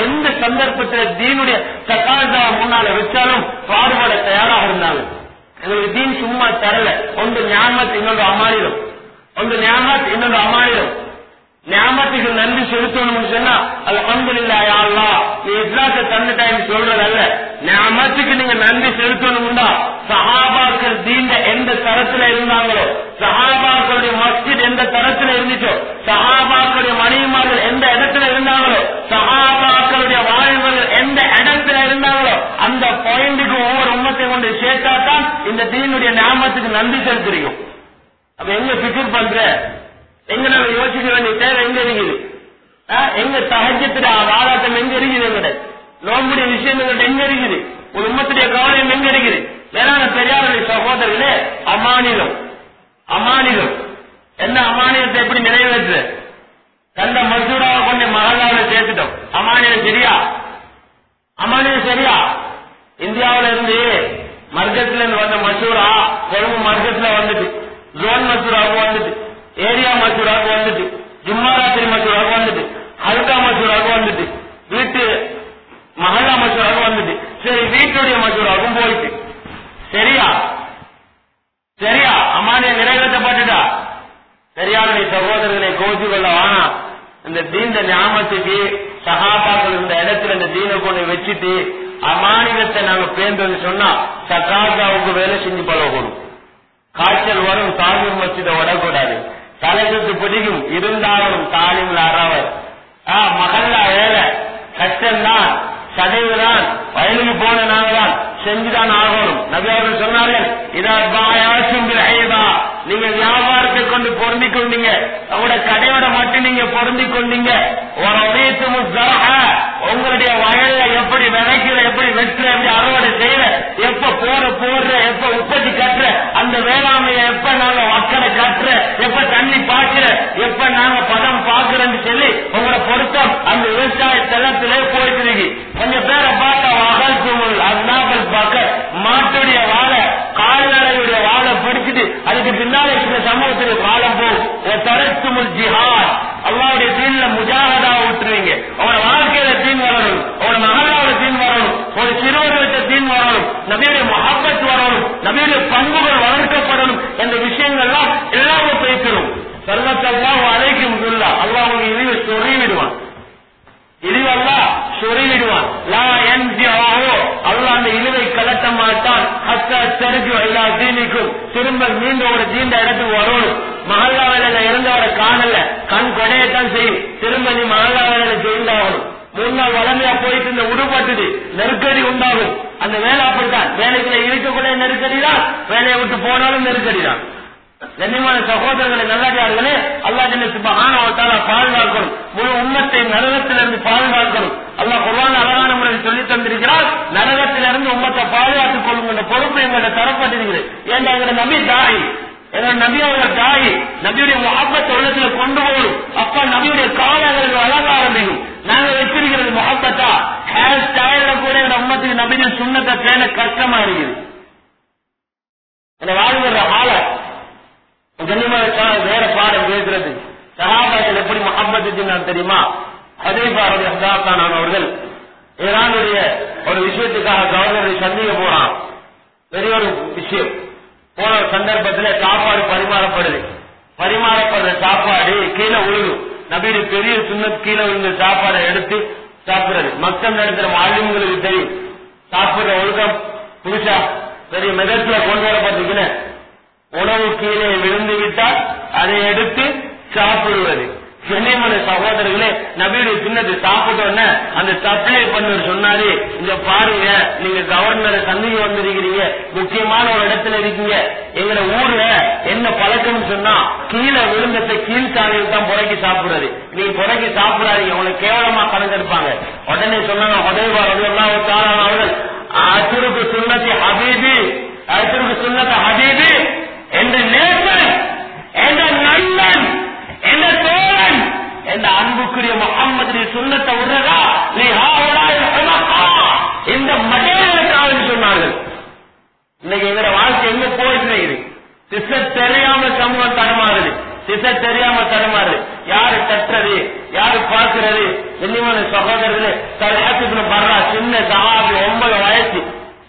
சந்தர்ப்பத்தில் தீனுடைய தக்காளா முன்னால வச்சாலும் பாடுபட தயாராக இருந்தாங்க. எங்களுக்கு தீன் சும்மா தரல. ஒன்று ஞாபகத்து, இன்னொன்று அமானிடம். ஒன்று ஞாபகத்து, இன்னொன்று அமானிடம். ஞாபகத்துக்கு நன்றி செலுத்தணும்னு சொன்னா அல்ஹம்துலில்லாஹ் யா அல்லாஹ் நீ இஸ்லாத்தை தந்துட்டான்னு சொல்றதல்ல. ஞாபகத்துக்கு நீங்க நன்றி செலுத்தணும்னா சஹாபாக்கள் தீண்ட எந்த தரத்துல இருந்தாங்களோ, சஹாபாக்களுடைய மஸ்ஜித் எந்த தரத்துல இருந்துச்சோ, சஹாபாக்களுடைய மனைவிமார்கள் எந்த இடத்துல இருந்தாங்களோ, சஹாபாக்களுடைய வாழ்வுகள் எந்த இடத்துல இருந்தாங்களோ அந்த பாயிண்ட்டுக்கு ஒவ்வொரு உம்மத்தை கொண்டு சேர்த்தாதான் இந்த தீனுடைய ஞாபகத்துக்கு நன்றி செலுத்துறீங்க. அப்ப எங்க பிக்கர் பண்ற, எங்க நம்ம யோசிக்க வேண்டிய தேவை எங்க இருக்குது? எங்க தஹஜ்ஜுடைய வாதாட்டம் எங்க இருக்குது? எங்கட நோம்புடைய விஷயம் எங்க இருக்குது? ஒரு உம்மத்துடைய கவனம் எங்க இருக்குது? வேளாண் பெரியாருடைய சகோதரர்களே, அமானிதம். அமானிதம் என்ன? அமானியத்தை எப்படி நிறைவேற்று? கண்ட மசூராவை கொண்டு மகளாவை சேர்த்துட்டோம். அமானியம் சரியா? அமானியம் சரியா? இந்தியாவில இருந்து மர்கத்துல இருந்து வந்த மசூரா கொழும்பு மர்கத்துல வந்துட்டு, ஜோன் மசூராவுக்கு வந்துட்டு, ஏரியா மசூராவுக்கு வந்துட்டு, ஜும்மாராத்திரி மசூராவுக்கு வந்துட்டு, ஹல்கா மசூராவுக்கு வந்துட்டு, வீட்டு மஹல்லா மசூராவுக்கு வந்துட்டு, சரி வீட்டுடைய மசூராவுக்கும் போயிட்டு. சரியா? சரியா? அமானியம் நிறைவேற்றப்பட்டுட்டா? பெரியாருடைய சகோதரர்களை கோச்சு கொள்ள வானா. இந்த தீந்த ஞாபகத்துக்கு சஹாபாக்கள் இந்த இடத்துல இந்த தீனை கொண்டு வச்சுட்டு அமானியத்தை நாங்க பேர்ந்தோன்னு சொன்னா சக்காவுக்கு வேலை செஞ்சு பழகணும். காய்ச்சல் வரும், தாலிம் வச்சுட விடக்கூடாது. தலைக்கு பிடிக்கும் இருந்தாலும் தாலிம்ல அறவர் மகல்லா வேலை கஷ்டம்தான், சதைவுதான், வயலுக்கு போன நாங்க தான் செஞ்சுதான் ஆகணும். நபி அவர்கள் சொன்னார்கள், நீங்க வியாபாரத்தை கொண்டு பொருந்திக் கொண்டீங்க, உங்களோட கடையோட மட்டும் நீங்க பொருந்திக் கொண்டீங்க. உங்களுடைய வயல்ல எப்படி விதைக்கிற, எப்படி வெட்டுற, எப்படி அறுவடை செய்யற, எப்ப போடுற, எப்ப உற்பத்தி கட்டுற, அந்த வேளாண்மையை எப்ப நாங்க வக்கடை கட்டுற, எப்ப தண்ணி பாக்குற, எப்ப நாங்க பதம் பாக்குறேன்னு சொல்லி உங்களோட பொருத்தம் அந்த விவசாய தளத்திலே போயிட்டு கொஞ்சம் பேரை பார்த்தா வகல் தூங்கல் அznaபல் பார்க்க மாட்டுடைய வாழை கால்நடையுடைய வாழை பிடிச்சிட்டு அதுக்கு பின்னாலே சில சமூகத்தில் காலம் போகும். தரத்துமுல் ஜிஹாத் அல்லாஹ்வுடைய தீன்ல முஜாஹதா விட்டுருவீங்க. உங்களோட வாழ்க்கையில தீன் வரணும், உங்களோட மகளாவோட தீன் வரணும், ஒரு சிறுவர்களுக்கு தீன் வரணும், நபியுடைய முஹப்பத் வரணும், நபியுடைய பண்புகள் வளர்க்கப்படணும் என்ற விஷயங்கள்லாம் எல்லாமே பேசணும். சர்வத்தல்லாஹு அலைக்கும் துல்லா அல்லாஹ் உங்க இழிவை சொறிவிடுவான். இழிவல்லா சொறிவிடுவான். லா யன்ஜிஹு அல்லாஹ் அந்த இழிவை கலட்ட மாட்டான். ஹத்தா தர்ஜு இலா தீனிக்கும் திரும்ப மீண்டும் ஒரு தீண்ட இடத்துக்கு வரணும். மஹல்லா வேலையில இருந்தவரை காணல, கண் கொடையத்தான் செய்யும். திரும்ப நீ மஹல்லா வேலையில செய்தாகணும். 3 நாள் வளமையா போயிட்டு இந்த உடுபட்டுது, நெருக்கடி உண்டாகும். அந்த வேலை அப்படித்தான், வேலைக்குள்ள இருக்கக்கூடிய நெருக்கடி தான், வேலையை விட்டு போனாலும் நெருக்கடி தான். கண்ணியமான சகோதரர்களை நல்லடியார்களே, அல்லாஹ் சுப்ஹானஹு வ தஆலா பாதுகாக்கணும், முழு உம்மத்தை நரகத்திலிருந்து பாதுகாக்கணும். அல்லாஹ் குர்ஆன் அழகான முறையில் சொல்லி தந்திருக்கிறார், நரகத்திலிருந்து உம்மத்தை பாதுகாத்துக் கொள்ளுங்கிற பொறுப்பு எங்களை தரப்பட்டிருக்கிறது. ஏன்னா எங்க நபி தாயி, எங்க நபி அவங்க தாயி, நபியுடைய முஹப்பத் உள்ளத்துல கொண்டு போகணும். அப்ப நபியுடைய காலங்களுக்கு வழங்க ஆரம்பிக்கும். நாங்க வச்சிருக்கிறது முஹப்பத்தா, ஹேர் ஸ்டைல கூட எங்க உம்மத்துக்கு நபியுடைய சுன்னத்தை பேண கஷ்டமா இருக்குது. வாழ்கிற ஆள கண்ணியமான வேற பாடம் பேசுறது. சஹாபாக்கள் எப்படி முஹப்பத் நான் தெரியுமா? ஹுதைஃபா ரலியல்லாஹு அன்ஹு அவர்கள் ஈரானுடைய ஒரு விஷயத்துக்காக கவர்னரை சந்திக்க போறான். பெரிய ஒரு விஷயம். போன சந்தர்ப்பத்தில் சாப்பாடு பரிமாறப்படுது. பரிமாறப்படுற சாப்பாடு கீழே விழுகும். நபியுடைய பெரிய சுன்னத் கீழே விழுந்த சாப்பாடை எடுத்து சாப்பிடுறது. மக்கள் நடத்துற மாலிம்களுக்கு தெரியும். சாப்பிடுற ஒழுக்கம் புதுசா பெரிய மெதத்துல கொண்டு வரப்பட்டிருக்கிற உணவு கீழே விழுந்து விட்டால் அதை எடுத்து சாப்பிடுவது. கண்ணியமான சகோதரர்களே, நபியுடைய சின்னத்தை சாப்பிட்டோன்னு அந்த சப்ளை பண்ணவர் சொன்னாரு, இங்க பாருங்க, நீங்க கவர்னரை சந்திக்க வந்திருக்கிறீங்க, முக்கியமான ஒரு இடத்துல இருக்கீங்க. எங்களை ஊர்ல என்ன பழக்கம் சொன்னா கீழே விழுந்தத்தை கீழ்காலையில் தான் புறக்கி சாப்பிடுறது. நீங்க புறக்கி சாப்பிடாதீங்க, உங்களுக்கு கேவலமா கலந்துருப்பாங்க. உடனே சொன்னாங்க ஹுதைஃபா ரலியல்லாஹு தஆலா அவர்கள், அத்ருக்கு சுன்னத்தி ஹபீபி, அத்ருக்கு சுன்னத்த ஹபீபி, என்ற நேசன், என்ற நண்பன், என்ற தோழன், என்ற அன்புக்குரிய முஹம்மதுடைய சுன்னத்தை விடுறதா இந்த மடையர்களுக்காக சொன்னார்கள். இன்னைக்கு எங்களோட வாழ்க்கை எங்க போயிட்டு இருக்குது? திசை தெரியாம சமூகம் தரமாறுது, திசை தெரியாம தடுமாறு, யாரு தட்டுறது யாரு பாக்குறது. கண்ணியமான சகோதரர்களே, தல்ஹா இப்னு பர்ரா சின்ன சஹாபி, 9 வயசு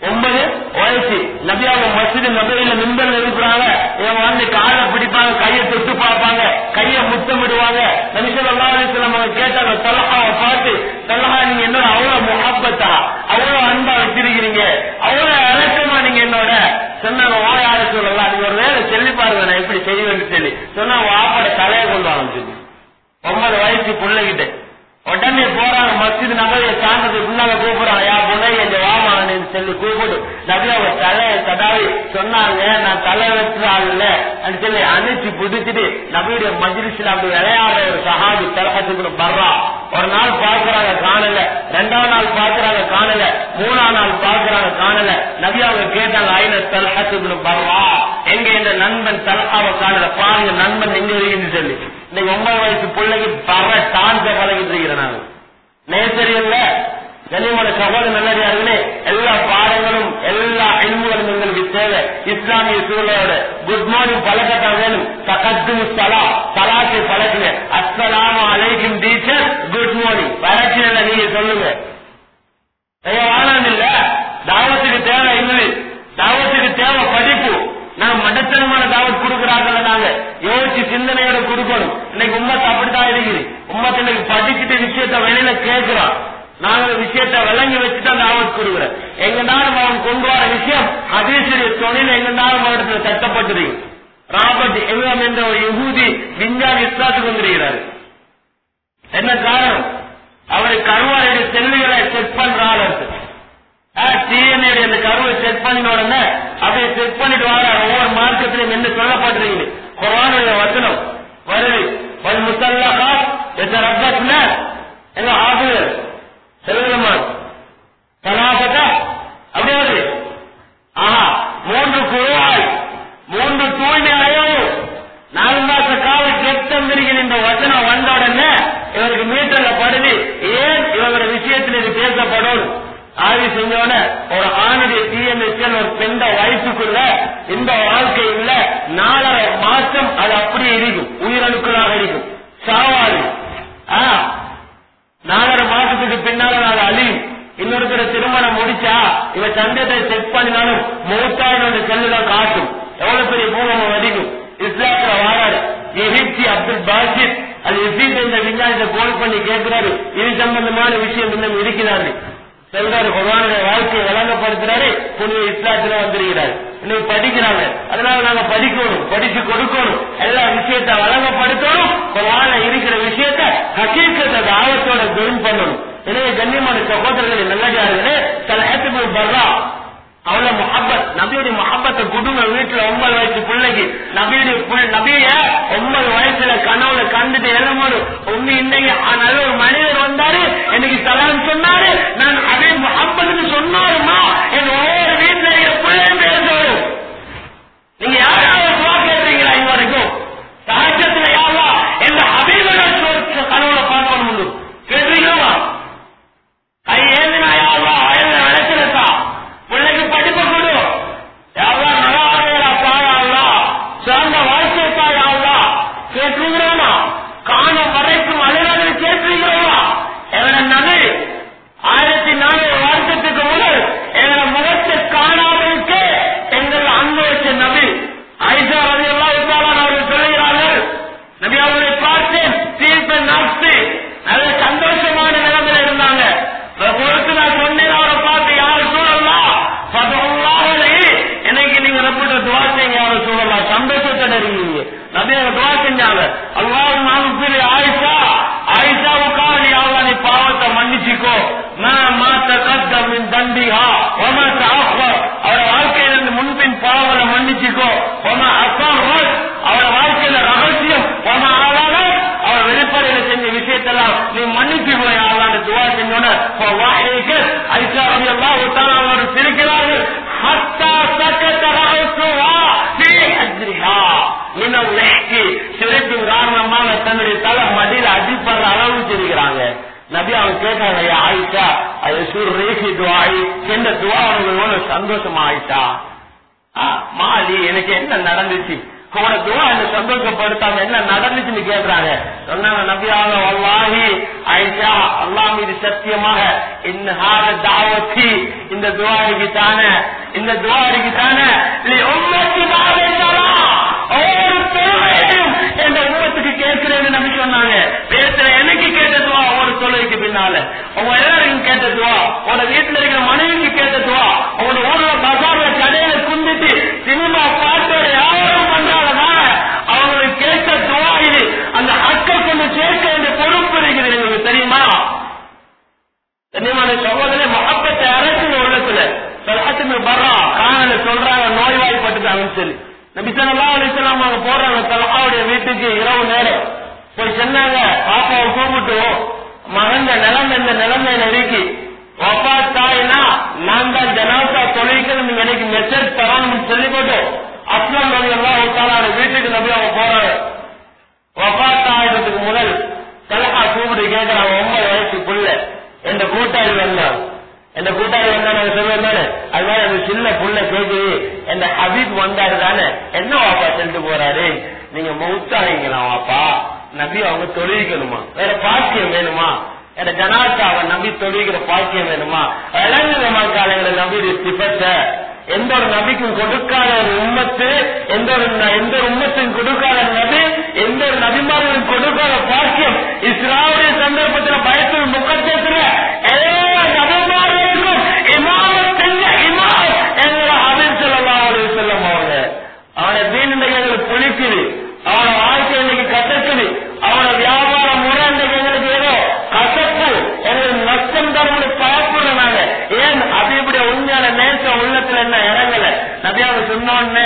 நபி அவங்க மஸ்ஜித் நபவியில மிம்பர்ல இருக்கிறாங்க. இவங்க வந்து காலை பிடிப்பாங்க, கையை தொட்டு பார்ப்பாங்க, கையை முத்தமிடுவாங்க. நபி ஸல்லல்லாஹு அலைஹி வஸல்லம் அவங்க கேட்டாங்க தல்ஹாவை பார்த்து, தல்ஹா நீங்க என்னோட அவ்வளவு முஹப்பத்தா, அவ்வளவு அன்பா வச்சிருக்கிறீங்க, அவ்வளவு இறக்கமா நீங்க என்னோட சொன்னாங்க. யாரு சொல்லலாம், நீங்க ஒரு வேலை சொல்லி பாருங்க நான் எப்படி செய்வேன்னு சொல்லி சொன்னா, வாப்பட தலையை கொண்டு வாங்க சொல்லி 9 வயசு பிள்ளைகிட்ட உடனே போறாங்க. மஸ்ஜித் நபவியை தாண்டது முன்னால கூப்பிடுறாங்க, யா பொண்ணை எங்க வாமான்னு சொல்லி கூப்பிடு. நபி அவங்க தலையை தடாவி சொன்னாங்க, நான் தலை வச்சுல சொல்லி அணைச்சு பிடிச்சிட்டு நபியுடைய மஜ்லிஸ்ல அப்படி விளையாடுற ஒரு சஹாபி தல்ஹா இப்னு பர்ரா. ஒரு நாள் பாக்குறாங்க காணல, 2வது நாள் பாக்குறாங்க காணல, 3ஆம் நாள் பாக்குறாங்க காணல. நபி அவங்க கேட்டாங்க, ஐன தல்ஹா இப்னு பர்ரா, எங்க இந்த நண்பன் தல்ஹாவை காணல, பாருங்க நண்பன் எங்க இருக்குன்னு சொல்லி. இன்னைக்கு 9 வயசு பிள்ளைக்கு பர்ற டான்ஸ பழகிட்டு இருக்கிறேன் நான். நேசரியல்ல கண்ணியமான சகோதரர் நல்லடியார்களே, எல்லா பாடங்களும் எல்லா இல்முகளும் எங்களுக்கு தேவை. இஸ்லாமிய சூழலோட குட் மார்னிங் பழக்கத்தான் வேணும். தகத்தும் சலாத்தை பழக்குங்க. அஸ்ஸலாமு அலைக்கும் டீச்சர், குட் மார்னிங் பழக்கின நீங்க சொல்லுங்க. வாழான் இல்ல, தாவத்துக்கு தேவை இல்லை, தாவத்துக்கு தேவை படிப்பு. நான் மடத்தனமான தாவத் கொடுக்கிறாங்கல்ல, நாங்க யோசிச்சு சிந்தனையோட கொடுக்கணும். இன்னைக்கு உம்மத்து அப்படித்தான் இருக்குது. உம்மத்து இன்னைக்கு படிச்சுட்டு விஷயத்த வெளியில கேட்கிறோம், நாங்க விஷயத்த விளங்கி வச்சுட்டு அந்த தாவத் கொடுக்குறோம். எங்கனாலும் அவன் கொண்டு வர விஷயம் ஹதீஸுடைய தொழில் எங்கனாலும் அவரிடத்துல சட்டப்பட்டிருக்கு. ராபர்ட் எல்லாம் என்ற ஒரு யஹூதி விஞ்ஞானி இஸ்லாத்துக்கு வந்திருக்கிறாரு. என்ன காரணம்? அவரை கருவாருடைய செல்லுகளை செக் பண்றாரு. டிஎன்ஏ அந்த கருவை செக் பண்ணின உடனே அப்படியே செக் பண்ணிட்டு வர ஒவ்வொரு மார்க்கத்திலையும் என்ன சொல்லப்பட்டிருக்கு. குர்ஆனுடைய வசனம் வருது, வல் முஸல்லகாத் யதரப்பஸ்ன எங்க ஆகுது செல்லுமா சலாபத்தா அப்படி வருது. ஆஹா, 3 குருவாய் 3 தூய்மை அடையவும் 4 மாச கால கெட்டம் இருக்கிற இந்த வசனம் வந்த உடனே இவருக்கு மீட்டர்ல படுது. ஏன் இவங்க விஷயத்தில் இது பேசப்படும்? ஆய்வு செஞ்சோட ஒரு ஆணுடைய டிஎன்எஸ் ஒரு பெண்ட வயசுக்குள்ள இந்த வாழ்க்கை இல்ல 4.5 மாசம் அது அப்படியே இருக்கும், உயிரணுக்களாக இருக்கும், சாவாது. 4.5 மாசத்துக்கு பின்னால அது அழியும். இன்னொருத்தர திருமணம் முடிச்சா இவ சந்தத்தை செக் பண்ணினாலும் மூத்தாயிரம் செல்லுதான் காட்டும். எவ்வளவு பெரிய பூகம்பம் அதிகம். இஸ்லாத்துல வாராரு எகிப்தி அப்துல் பாசித் அது எகிப்து இந்த விஞ்ஞானத்தை கோல் பண்ணி கேட்கிறாரு, இது சம்பந்தமான விஷயம் இன்னும் இருக்கிறாரு. சொல்றாரு, குர்ஆனுடைய வாழ்க்கையை வழங்கப்படுத்துறாரு, புனித இஸ்லாத்துல வந்திருக்கிறாரு. இன்னைக்கு படிக்கிறாங்க, அதனால நாங்க படிக்கணும், படிச்சு கொடுக்கணும், எல்லா விஷயத்த வழங்கப்படுத்தணும். குர்ஆன்ல இருக்கிற விஷயத்த ஹகீகத்தை தாவத்தோட ஜாயின் பண்ணணும். எனவே கண்ணியமான சகோதரர்களே நல்லடியார்களே, தல்ஹா இப்னு பர்ரா அவ்வளவு முஹப்பத், நபியுடைய முஹப்பத்தை குடும்ப வீட்டுல 9 வயசு பிள்ளைக்கு நபிய 9 வயசுல கனவுல கண்டுட்டு எழும்போது உண்மை இன்னைக்கு நல்ல ஒரு மனிதர் வந்தாரு, எனக்கு சலாம் சொன்னாரு, நான் அதே முஹப்பத்துக்கு சொன்னாருமா என் ஒவ்வொரு வீட்டுல பிள்ளைங்க எழுந்தோடும். நீங்க யாராவது துவா கேட்கிறீங்களா? இது வரைக்கும் சஹஜத்துல யாவா எந்த ஹபீபோட கனவுல பார்க்கணும் கேட்கிறீங்களா? கை ஏந்தினா யாவா வயல்ல விளைச்சிருக்கா பிள்ளைக்கு படிப்பு கொடு, யாவா நலாவேரா பாயா சிறந்த வாழ்க்கை பாயா கேட்கிறீங்களா? காணும் வரைக்கும் அழுகாது கேட்கிறீங்களா? எவன நபி 1400 வருஷத்துக்கு முதல் எங்களை முகத்தை காணாமலுக்கு எங்கள் அன்பு வச்ச நபி ஆயிஷா ரலியல்லாஹு தஆலா அவர்கள் சொல்லுகிறார்கள், நபி அவர்களை பார்த்தேன் தீர்ப்பை நாட்டு நல்ல சந்தோஷமான நிலைமையில இருந்தாங்க. நான் சொன்னேன் அவரை பார்த்து, யாரு சூழலாம் என்னைக்கு நீங்க ரப்பிட்ட துவா செய்யுங்க, யாரும் சூழலாம் சந்தோஷத்தை நெருங்கீங்க. நபி அவங்க துவா செஞ்சாங்க, அல்லாஹ் மாஃபிர் ஆயிஷா, ஆயிஷாவுக்காக நீ அல்லாஹ் நீ பாவத்தை மன்னிச்சுக்கோ, அவர வாழ்க்கையிலிருந்து முன்பின் பாவங்களை மன்னிச்சுக்கோ, அவர வாழ்க்கையில ரகசியம் அவர் வெளிப்படையில செஞ்ச விஷயத்தெல்லாம் நீ மன்னிச்சுக்கோ யாரான்னு துவா செஞ்சோன்னு ஐஷா ரலியல்லாஹு தஆலா அவர்கள் சிரிக்கிறார்கள். சிரிப்பின் காரணமாக தன்னுடைய தலை மடியில அடிப்படுற அளவு சிரிக்கிறாங்க. நபி அவங்க கேட்டாங்க, ஆயிஷா அது சுரேஷி துவாய் என்ற துவா அவங்களுக்கு சந்தோஷமா ஆயிஷா மாலி எனக்கு என்ன நடந்துச்சு? உங்களோட துவா என்ன சந்தோஷப்படுத்தாம என்ன நடந்துச்சுன்னு கேட்கிறாங்க. சொன்னாங்க நபியாக வல்லாஹி ஆயிஷா அல்லாஹ் மீது சத்தியமாக இன்னஹாத தாவத்தி இந்த துவாரிக்கு தானே உம்மத்தி தாவேசலா ஒவ்வொரு தொழுகையும் என்ற உம்மத்துக்கு கேட்கிறேன்னு நம்பி சொன்னாங்க. பேசுற எனக்கு கேட்ட துவா ஒவ்வொரு தொழுகைக்கு பின்னால உங்க எல்லாருக்கும் கேட்ட துவா, உங்களோட வீட்டுல இருக்கிற மனைவிக்கு கேட்ட துவா, உங்களோட ஊர்ல பசார்ல கடையில குந்திட்டு சினிமா பாட்டோட வியாபாரம் பண்றாங்கன்னா அவங்களுக்கு கேட்ட துவா இது. அந்த அக்கறை கொண்டு சேர்க்க வேண்டிய பொறுப்பு இருக்குது. உங்களுக்கு தெரியுமா? தெரியுமான சகோதரே மஹப்பத்தை அரசின் உள்ளத்துல சல்ஹத்துக்கு பர்ரா காணல சொல்றாங்க நோய்வாய்ப்பட்டுட்டாங்கன்னு சொல்லி நபி ஸல்லல்லாஹு அலைஹி வஸல்லம் அவங்க போறாங்க தல்ஹாவுடைய வீட்டுக்கு இரவு நேரம் போய் சொன்னாங்க, பாப்பாவை கூப்பிட்டு மகன் இந்த நிலைமையில இருக்கு வஃபாத்தாயினா நான் தான் ஜனாசா தொழில்கள் நீங்க எனக்கு மெசேஜ் தரணும்னு சொல்லி போட்டு அஸ்லாம் ரலியல்லாஹு தஆலா வீட்டுக்கு நபி அவங்க போறாங்க. வஃபாத்தாயிரத்துக்கு முதல் தல்ஹா கூப்பிட்டு கேட்கிறாங்க, 9 வயசு புள்ள எந்த கூட்டாளி வந்தாங்க சொல்லுவாரு. அதனால அந்த சின்ன புள்ள கேட்குது, எந்த ஹபீப் வந்தாரு தானே, என்ன வாப்பா சொல்லிட்டு போறாரு, நீங்க மௌத்தாவீங்களா வாப்பா, நபி அவங்க தொழுவிக்கணுமா, வேற பாக்கியம் வேணுமா, என் ஜனாசாவை நம்பி தொழுகிற பாக்கியம் வேணுமா, இளங்குற மக்களுங்கிற நபியுடைய சிபத்தை எந்த ஒரு நபிக்கும் கொடுக்காத ஒரு உம்மத்து, எந்த ஒரு உம்மத்துக்கும் கொடுக்காத நபி, எந்த ஒரு நபிமார்களும் கொடுக்காத பாக்கியம் இஸ்ராவுடைய சந்தர்ப்பத்தில் பயத்தில் முக்கத்தில் எல்லா நபிமார்களுக்கும் இமாமத் செஞ்ச இமாம் என்கிற ஹபீப் ஸல்லல்லாஹு அலைஹி வஸல்லம் அவங்க. அவனை தீன் எங்களுக்கு புளிக்குது, அவனை வாழ்க்கை இன்னைக்கு கசக்குது, அவனை வியாபார முறை எங்களுக்கு ஏதோ கசப்பு, எங்களுக்கு நஷ்டம் தான் சாப்பிடுறாங்க. ஏன் ஹபீபுடைய உண்மையான நேசம் உள்ளத்துல என்ன இறங்கல? நபியாவை சொன்னோன்னு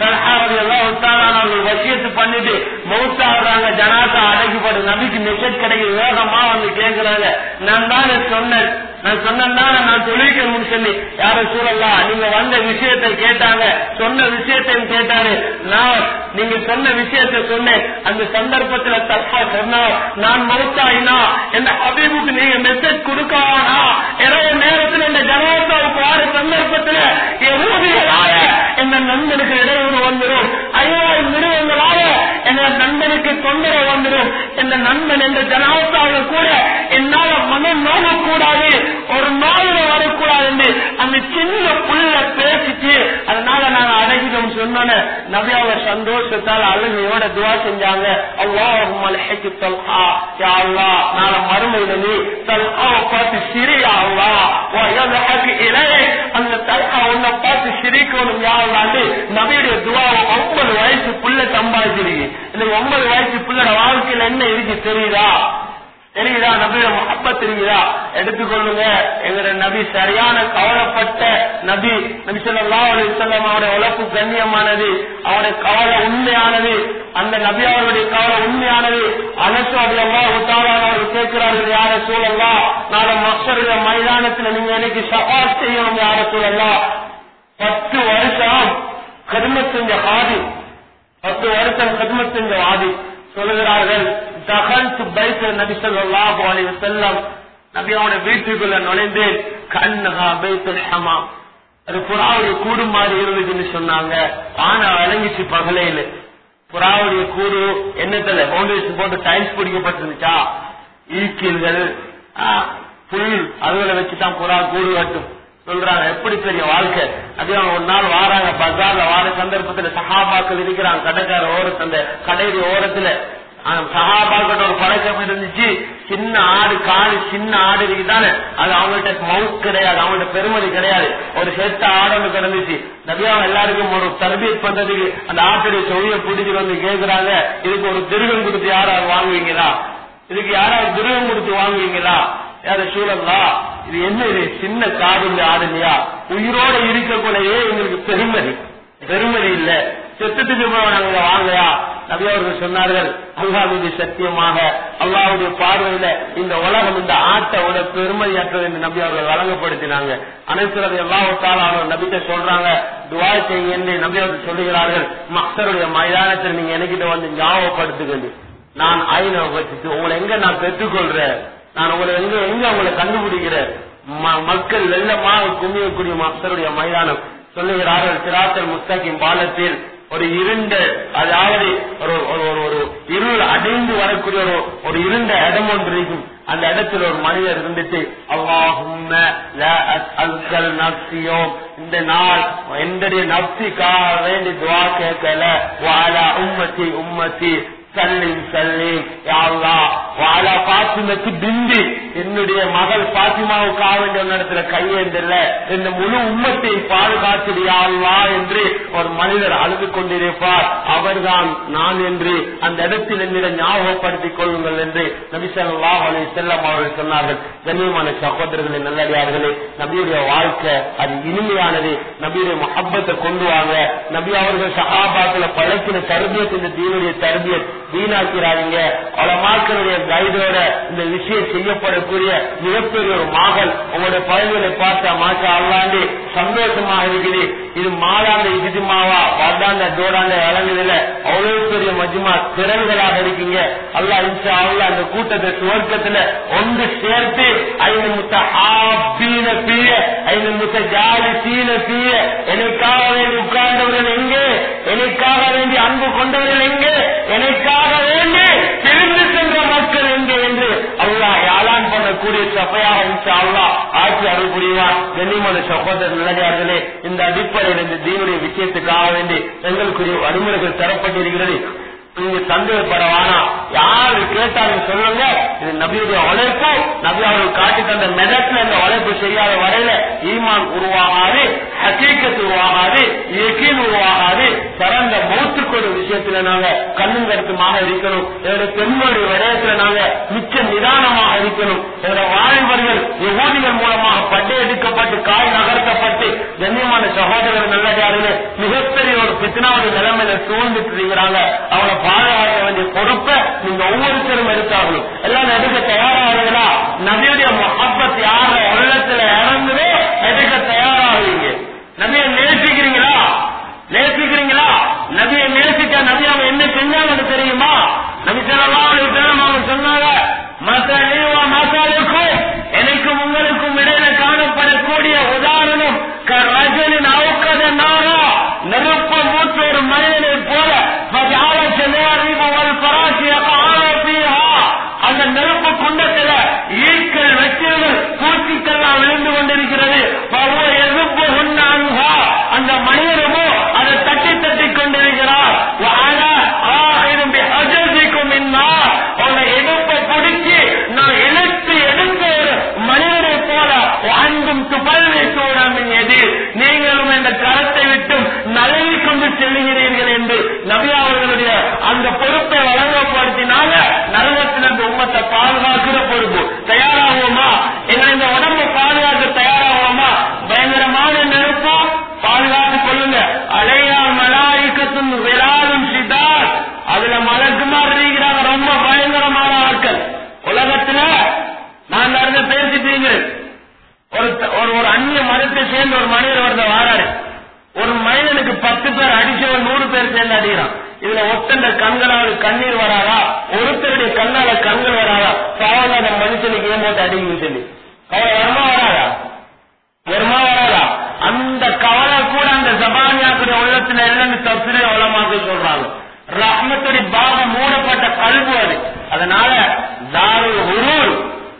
வசியத்து பண்ணிட்டு மௌத்தாடுறாங்க, ஜனாசா அடக்கிப்படு, நபிக்கு மெசேஜ் கிடைக்குது, வேகமா வந்து கேட்கிறாங்க, நான் தானே சொன்னேன், நான் சொன்னா நான் தொழிக்கணும்னு சொல்லி யார சூழல்லாம் நீங்க வந்த விஷயத்தை கேட்டாங்க, சொன்ன விஷயத்தையும் கேட்டாரு, நான் நீங்க சொன்ன விஷயத்தை சொன்னேன், அந்த சந்தர்ப்பத்துல தப்பா சொன்னா நான் மௌத்தாயினா என் ஹபீபுக்கு நீங்க மெசேஜ் கொடுக்கானா, இரவு நேரத்தில் இந்த ஜனாசாவுக்கு வார சந்தர்ப்பத்துல யஹூதிகளால என் நண்பனுக்கு இடையூறு வந்துடும், 5000 மிருகங்களால என் நண்பனுக்கு தொந்தரவு வந்துடும், என் நண்பன் என்ற ஜனாசாவை கூட என்னால மனம் நோகக்கூடாது, ஒரு நோயில வரக்கூடாது என்று அந்த சின்ன புள்ள பேசிச்சு, அதனால நாங்க அடங்கிட்டோம் சொன்னோன்னு நபியாவை சந்தோஷத்தால் அழுகையோட துவா செஞ்சாங்க. அல்லாஹும்ம அல்ஹிக் தல்ஹா, யா அல்லாஹ் நாளை மறுமையில நீ தல்ஹாவை பார்த்து சிரியா அல்லாஹ் வயதஹக் இலைஹ், அந்த தல்ஹா உன்னை பார்த்து சிரிக்கணும் யா அல்லாஹ். நபியுடைய துவாவை 9 வயசு புள்ள சம்பாதிச்சிருக்கு. இந்த 9 வயசு புள்ளோட வாழ்க்கையில என்ன இருக்கு தெரியுதா? நபியோட முஹப்பத் தெரியுதா? எடுத்துக்கொள்ளுங்க. எங்க நபி சரியான கவலைப்பட்ட நபி. நபி ஸல்லல்லாஹு அலைஹி வஸல்லம் அவருடைய உழைப்பு கண்ணியமானது, அவருடைய கவலை உண்மையானது, அந்த நபி அவருடைய கவலை உண்மையானது. அனஸ் ரலியல்லாஹு தஆலா அவர்கள் கேட்கிறார்கள், யா ரசூலல்லாஹ் நாளை மஹ்ஷருடைய மைதானத்தில் நீங்க எனக்கு ஷஃபாஅத் செய்யணும் யா ரசூலல்லாஹ். 10 வருஷம் ഖித்மத் செஞ்ச ஹாதி, 10 வருஷம் ഖித்மத் செஞ்ச வாதி சொல்லுகிறார்கள், நபி ஸல்லல்லாஹு அலைஹி வஸல்லம் நபியோட வீட்டுக்குள்ள நுழைந்தேன், கண்ணஹா பைத்துல் ஹமாம், அது புறாவுடைய கூடு மாதிரி இருந்துச்சுன்னு சொன்னாங்க. ஆனா விளங்கிச்சு பகலையில புறாவுடைய கூடு என்னத்துல பவுண்டேஷன் போட்டு டைல்ஸ் பிடிக்கப்பட்டிருந்துச்சா, ஈக்கில்கள் புல் அதுகளை வச்சுதான் புறா கூடு கட்டும் சொல்றாங்க. எப்படி பெரிய வாழ்க்கை. அதே ஒரு நாள் வாராங்க, பஜார்ல வார சந்தர்ப்பத்துல சஹாபாக்கள் இருக்கிறாங்க, கடைக்கார ஓரத்து அந்த கடையுடைய ஓரத்துல சஹாபாக்கிட்ட ஒரு பழக்கம் இருந்துச்சு, சின்ன ஆடு காலி சின்ன ஆடு இருக்குதானே, அது அவங்கள்ட்ட மவுத் கிடையாது, அவங்கள்ட்ட பெருமதி கிடையாது, ஒரு செத்த ஆடு கிடந்துச்சு. நபியாவும் எல்லாருக்கும் ஒரு தர்பீத் பண்றதுக்கு அந்த ஆட்டுடைய சொவிய பிடிச்சிட்டு வந்து கேட்கிறாங்க, இதுக்கு ஒரு திருகம் கொடுத்து யாராவது வாங்குவீங்களா, இதுக்கு யாராவது திருகம் கொடுத்து வாங்குவீங்களா, யார சூழல்லா இது என்ன, இது சின்ன காடு ஆடு இல்லையா, உயிரோட இருக்கக்கூடயே எங்களுக்கு பெருமதி இல்ல, செத்துட்டு நாங்க வாங்கயா. நபி அவர்கள் சொன்னார்கள், அல்லாஹ்வுடைய சத்தியமாக அல்லாஹ்வுடைய பார்வையில இந்த உலகம் இந்த ஆட்டோட பெருமதியற்றது என்று நபி அவர்கள் வழங்கப்படுத்தினாங்க. அனைத்து அல்லாஹ் தஆலா நபிட்ட சொல்றாங்க, துஆ செய்யுங்க என்று நபி அவர்கள் சொல்லுகிறார்கள். மஹ்ஷருடைய மைதானத்தில் நீங்க எனக்கிட்ட வந்து ஞாபகப்படுத்துகிறது, நான் ஐநா வச்சுட்டு உங்களை எங்க நான் பெற்றுக்கொள்றேன், நான் உங்களை எங்க உங்களை கண்டுபிடிக்கிறேன், மக்கள் வெள்ளமாக குமியக்கூடிய மஹ்ஷருடைய மைதானம் சொல்லுகிறார்கள். சிராத்தல் முஸ்தகீம் பாலத்தில் ஒரு இருண்ட, அதாவது ஒரு இருள் அடைந்து வரக்கூடிய ஒரு இருண்ட இடம் ஒன்று இருக்கும். அந்த இடத்துல ஒரு மனிதர் இருந்துட்டு அல்லாஹும்ம லா அஸ்அலுக்கல் நஃப்ஸியோ, இந்த நாள் என்னுடைய நஃப்ஸிக்காக வேண்டி துஆ கேட்கல, வஅலா உம்மத்தி உம்மத்தி சல்லிம் சல்லிம் யா அல்லாஹ் வஅலா ஃபாத்திமத்தி பிந்தி, என்னுடைய மகள் ஃபாத்திமாவுக்காக வேண்டிய இடத்துல கையேந்தல்ல, இந்த முழு உம்மத்தை பாதுகாத்து யா அல்லாஹ் என்று ஒரு மனிதர் அழுது கொண்டிருப்பார். அவர்தான் நான் என்று அந்த இடத்தில் என்னிடம் ஞாபகப்படுத்திக் கொள்ளுங்கள் என்று நபி ஸல்லல்லாஹு அலைஹி வஸல்லம் அவர்கள் சொன்னார்கள். கண்ணியமான சகோதரர்களே, நல்லடியார்களே, நபியுடைய வாழ்க்கை அது இனிமையானது. நபியுடைய முஹப்பத்தை கொண்டு வாங்க. நபி அவர்கள் சஹாபாக்களை பழக்கின தர்பியத், இந்த தீனுடைய தர்பியத் வீணாக்கிறாங்க. உலமாக்களுடைய கைதோட இந்த விஷயம் செய்யப்படக்கூடிய மிகப்பெரிய ஒரு மகள் உங்களுடைய பழங்களை பார்த்தா மாஷா அல்லாண்டு சந்தோஷமாக இருக்குது. இது மாதாண்ட இஜிமாவா பத்தாண்ட தோடாண்ட வழங்குதில்ல, அவ்வளவு பெரிய மஜ்மா திறன்களாக இருக்கீங்க. அல்லாஹ் இன்ஷா அல்லாஹ் அந்த கூட்டத்தை சுவர்க்கத்துல ஒன்று சேர்த்து ஐந்து முத்தஹாபீன ஃபீஹ ஐந்து முத்தஜாலிசீன ஃபீஹ, எனக்காக வேண்டி உட்கார்ந்தவர்கள் எங்கே, எனக்காக வேண்டி அன்பு கொண்டவர்கள் எங்கே, எனக்காக வேண்டி பிரிந்து சென்ற மக்கள் எங்கே என்று அல்லாஹ் யாழான் பண்ணக்கூடிய சபையாக இன்ஷா அல்லாஹ் ஆட்சி அருள் புரிவார். கண்ணியமான சகோதரர் நல்லடியார்களே, இந்த அடிப்படையில் இந்த தீனுடைய விஷயத்துக்காக வேண்டி எங்களுக்குரிய வழிமுறைகள் தரப்பட்டிருக்கிறது. நீங்க சந்தேகப்படவானா, யாரு கேட்டாலும் சொல்லுங்க, இது நபியுடைய உழைப்பு. நபி அவர்கள் காட்டி தந்த மெதத்துல இந்த உழைப்பு செய்யாத வரையில ஈமான் உருவாகாது, ஹகீகத் உருவாகாது, யகீன் உருவாகாது. சிறந்த மௌத்துக்கு ஒரு விஷயத்துல நாங்க கண்ணும் கருத்துமாக இருக்கணும். என்னுடைய பெண்களுடைய விடயத்துல நாங்க மிச்ச நிதானமாக இருக்கணும். என்னுடைய வாலிபர்கள் யகூதிகள் மூலமாக பட்டை எடுக்கப்பட்டு காய் நகர்த்தப்பட்டு கண்ணியமான சகோதரர்கள் நல்லதாருங்க மிகப்பெரிய ஒரு பித்னாவுடைய நிலைமையில சூழ்ந்துட்டு இருக்கிறாங்க. அவங்களை பாதுகாக்க வேண்டிய பொறுப்பை நீங்க ஒவ்வொருத்தரும் எடுத்தாகணும். எல்லாம் எடுக்க தயாராகுங்களா? நபியுடைய முஹப்பத் யார உள்ளத்துல இறங்குதோ எடுக்க தயாராகுவீங்க. நபியை நேசிக்கிறீங்களா? நேசிக்கிறீங்களா? நபியை நேசிக்க நபி அவங்க என்ன செஞ்சாங்கன்னு தெரியுமா? நபி ஸல்லல்லாஹு அலைஹி வஸல்லம் அவங்க சொன்னாங்க, மஸலீவ மஸலுக்கும், எனக்கும் உங்களுக்கும் இடையில காணப்படக்கூடிய உதாரணம் கரஜலின் அவுக்கத நாரா, நெருப்ப மூத்த ஒரு மனிதனை போல அந்த நெருப்பு குண்டத்துல ஈக்கள் வெற்றிகள் பூச்சிக்கெல்லாம் விழுந்து கொண்டிருக்கிறது. அந்த மனிதனமோ அதை தட்டி தட்டி கொண்டிருக்கிறார். எடுப்பை பிடிச்சி நான் இழுத்து எடுத்த ஒரு மனிதனை போல அங்கும் துபல்விசூடம் எது, நீங்களும் இந்த கரத்தை விட்டும் நழுவி கொண்டு செல்லுகிறீர்கள் என்று நபி அவர்களுடைய அந்த பொறுப்பை வழங்கப்படுத்தினால நரகத்தில் அந்த உம்மத்தை பாதுகாக்கிற பொறுப்பு. தயாராகுவோமா? எங்களை இந்த உடம்பை பாதுகாக்க தயாராகுவோமா? பயங்கரமான நெருப்பா பாதுகாத்துக் கொள்ளுங்க. அலையா மலாயிக்கத்தும் விராலும் சிதார், அதுல மலக்குமார் இருக்கிறாங்க, ரொம்ப பயங்கரமான ஆட்கள். உலகத்துல நான் நடந்த பேசிட்டீங்க, ஒரு அந்நிய மதத்தை சேர்ந்த ஒரு மனிதர் ஒருத்த வாராரு. ஒரு மனிதனுக்கு 10 பேர் அடிச்சவன் 100 பேர் சேர்ந்து அடிக்கிறான். இதுல ஒத்தண்ட கண்களால் கண்ணீர் வராதா? ஒருத்தருடைய கண்ணால கண்கள் வராதா? சாவல அந்த மனுஷனுக்கு ஏன் போட்டு அடிக்குன்னு சொல்லி கவலை வருமா வராதா? வருமா வராதா? அந்த கவலை கூட அந்த ஜபானியாக்குடைய உள்ளத்துல இல்லைன்னு தப்சீர் உலமாக்கள் சொல்றாங்க. ரஹ்மத்துடைய பாகம் மூடப்பட்ட கல்வி அது. அதனால தாருல் ஹுரூர்,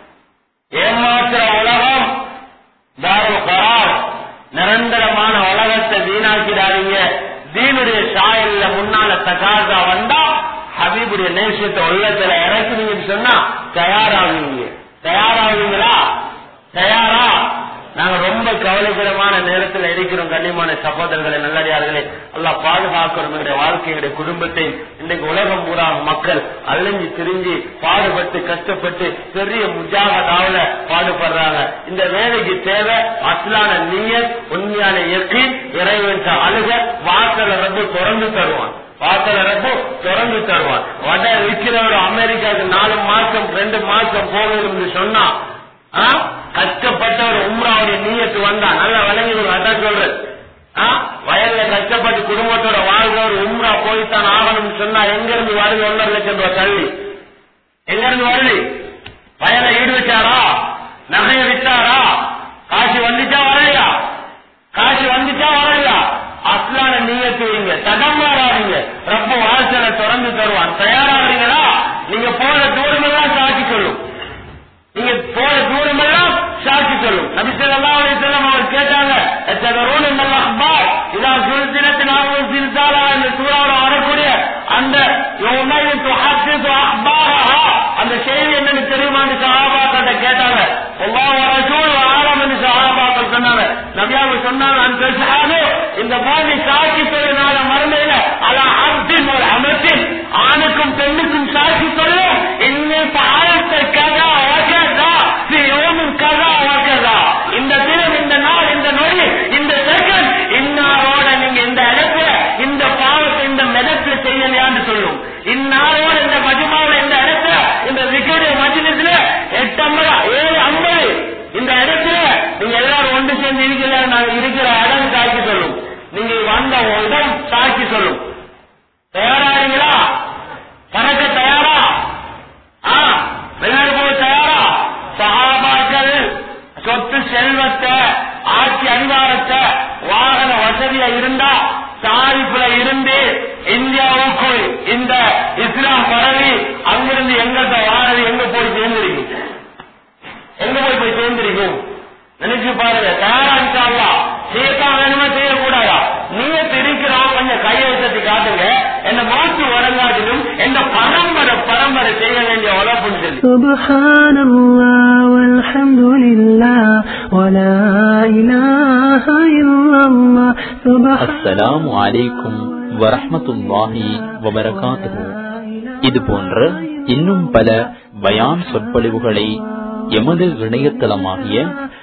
ஏமாற்ற உலகம், தாருல் கரார், நிரந்தரமான உலகத்தை வீணாக்கிறாருங்க. தீனுடைய சாயல்ல முன்னால தகாசா வந்தா ஹபீபுடைய நேசத்தை உள்ளத்துல இறக்குறீங்கன்னு சொன்னா தயாராகுவீங்க. தயாராகுவீங்களா? தயாரா? நாங்க ரொம்ப கவலைக்கிடமான நேரத்தில் இருக்கிறோம். கண்ணியமான சகோதரர்களை நல்லடியார்களே, அல்லாஹ் பாதுகாக்கிறோம். எங்களுடைய வாழ்க்கையுடைய குடும்பத்தை இன்றைக்கு உலகம் பூரா மக்கள் அலைஞ்சு திரிஞ்சு பாடுபட்டு கஷ்டப்பட்டு பெரிய முஜாஹதாவுல பாடுபடுறாங்க. இந்த வேலைக்கு தேவை அஸ்லான நியத், உண்மையான யகீன், இறைவன் அழுக. வாசல ரப்பு திறந்து தருவான். வாசல ரப்பு திறந்து தருவான். வட இருக்கிறவர் அமெரிக்காவுக்கு 4 மாசம் 2 மாசம் போகணும்னு சொன்னா கஷ்டப்பட்டவர் உம்ராவுடைய நீயத்து வந்தா நல்லா விளங்கி அதான் சொல்றது. வயல்ல கஷ்டப்பட்டு குடும்பத்தோட வாழ்றவர் உம்ரா போய்த்தான் ஆகணும்னு சொன்னா எங்க இருந்து வருது? 1.5 லட்சம் ரூபாய் தள்ளி எங்க இருந்து வருது? வயலை ஈடு வச்சாரா? நகையை விட்டாரா? காசு வந்துச்சா வரலையா? காசு வந்துச்சா வரலையா? அஸ்லான நீயத்து வைங்க. தடம்பார ஸல்லல்லாஹு அலைஹி வஸல்லம் அவர் கேட்டாங்க, "ததரூன மல் அக்பார் இதா சுல்சிலத் நாவு சில்சாலா" இந்த சூறாவுல வரக்கூடிய அந்த யௌமைன் துஹத்திது அக்பாரஹா அந்த செய்தி என்னன்னு தெரியுமான்னு சஹாபாக்கள் கேட்டாங்க. அல்லாஹ் வ ரசூல் ஆலமன் சஹாபாக்கள் சொன்னாங்க, நபியாக சொன்னாங்க, அந்த ஷஹாது இந்த மாதிரி சாட்சி சொல்லுனால மறுமையில அலா அப்தின் வல் அமத்தின் ஆணுக்கும் பெண்ணுக்கும் சாட்சி சொல்லும், இன்னும் பாலத்தை கதா வகதா யோமும் கதா வகதா இந்த தினம் இந்த நாள் இந்த நொடி இந்த செகண்ட் இன்னாரோட நீங்க இந்த இடத்துல இந்த பாவத்தை இந்த மெதத்துல செய்யலையான்னு சொல்லும். இன்னாரோட இந்த மஜ்மாவுல இந்த இடத்துல இந்த விக்கெட் மஜ்லிஸ்ல 8:50 இந்த இடத்துல நீங்க எல்லாரும் ஒன்று சேர்ந்து இருக்கிற நாங்க இருக்கிற இடம் சாட்சி சொல்லும். நீங்க வந்த இடம் சாட்சி சொல்லும். தயாராகிறீங்களா? பறக்க தயாரா? வெளிநாடு போக தயாரா? சஹாபாக்கள் சொத்து செல்வத்தை ஆட்சி அதிகாரத்தை வாகன வசதியா இருந்தா தாரிப்புல இருந்து இந்தியாவுக்குள் இந்த இஸ்லாம் பரவி அங்கிருந்து எங்கள்கிட்ட வாழது எங்க போய் சேர்ந்திருக்கும்? எங்க போய் சேர்ந்திருக்கும்? நினைச்சு பாருங்க. தயாராகிட்டாங்களா? செய்யத்தான் வேணுமா செய்யக்கூடாதா? நீங்க இருக்கிறோம் கொஞ்சம் கையை வசதி காட்டுங்க. என்ன மாற்று வரங்காட்டிலும் என்ன பரம்பரை செய்ய வேண்டிய உழைப்புன்னு சொல்லி. சுப்ஹானல்லாஹ் வல்ஹம்துலில்லாஹ் வலா இலாஹ இல்லல்லாஹ். அஸ்ஸலாமு அலைக்கும் வரஹ்மத்துல்லாஹி வபரகாத்துஹு. இது போன்ற இன்னும் பல பயான் சொற்பொழிவுகளை எமது இணையதளமாகிய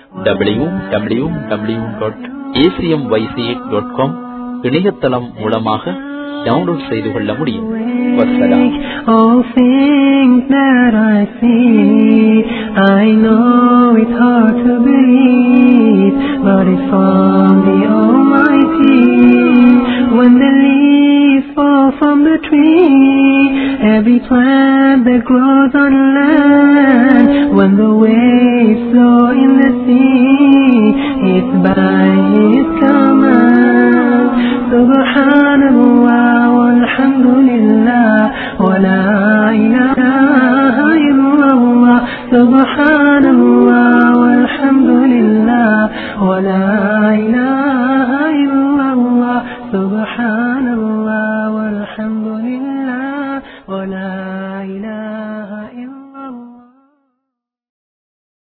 www.acmyc.com இணையதளம் மூலமாக டவுன்லோட் செய்து கொள்ள முடியும். All things that I see, I know it's hard to believe, but it's from the Almighty. When the leaves fall from the tree, every plant that grows on land, when the waves flow in the sea, it's by His command. Subhanallah walhamdulillah wa la ilaha illallah. Subhanallah walhamdulillah wa la ilaha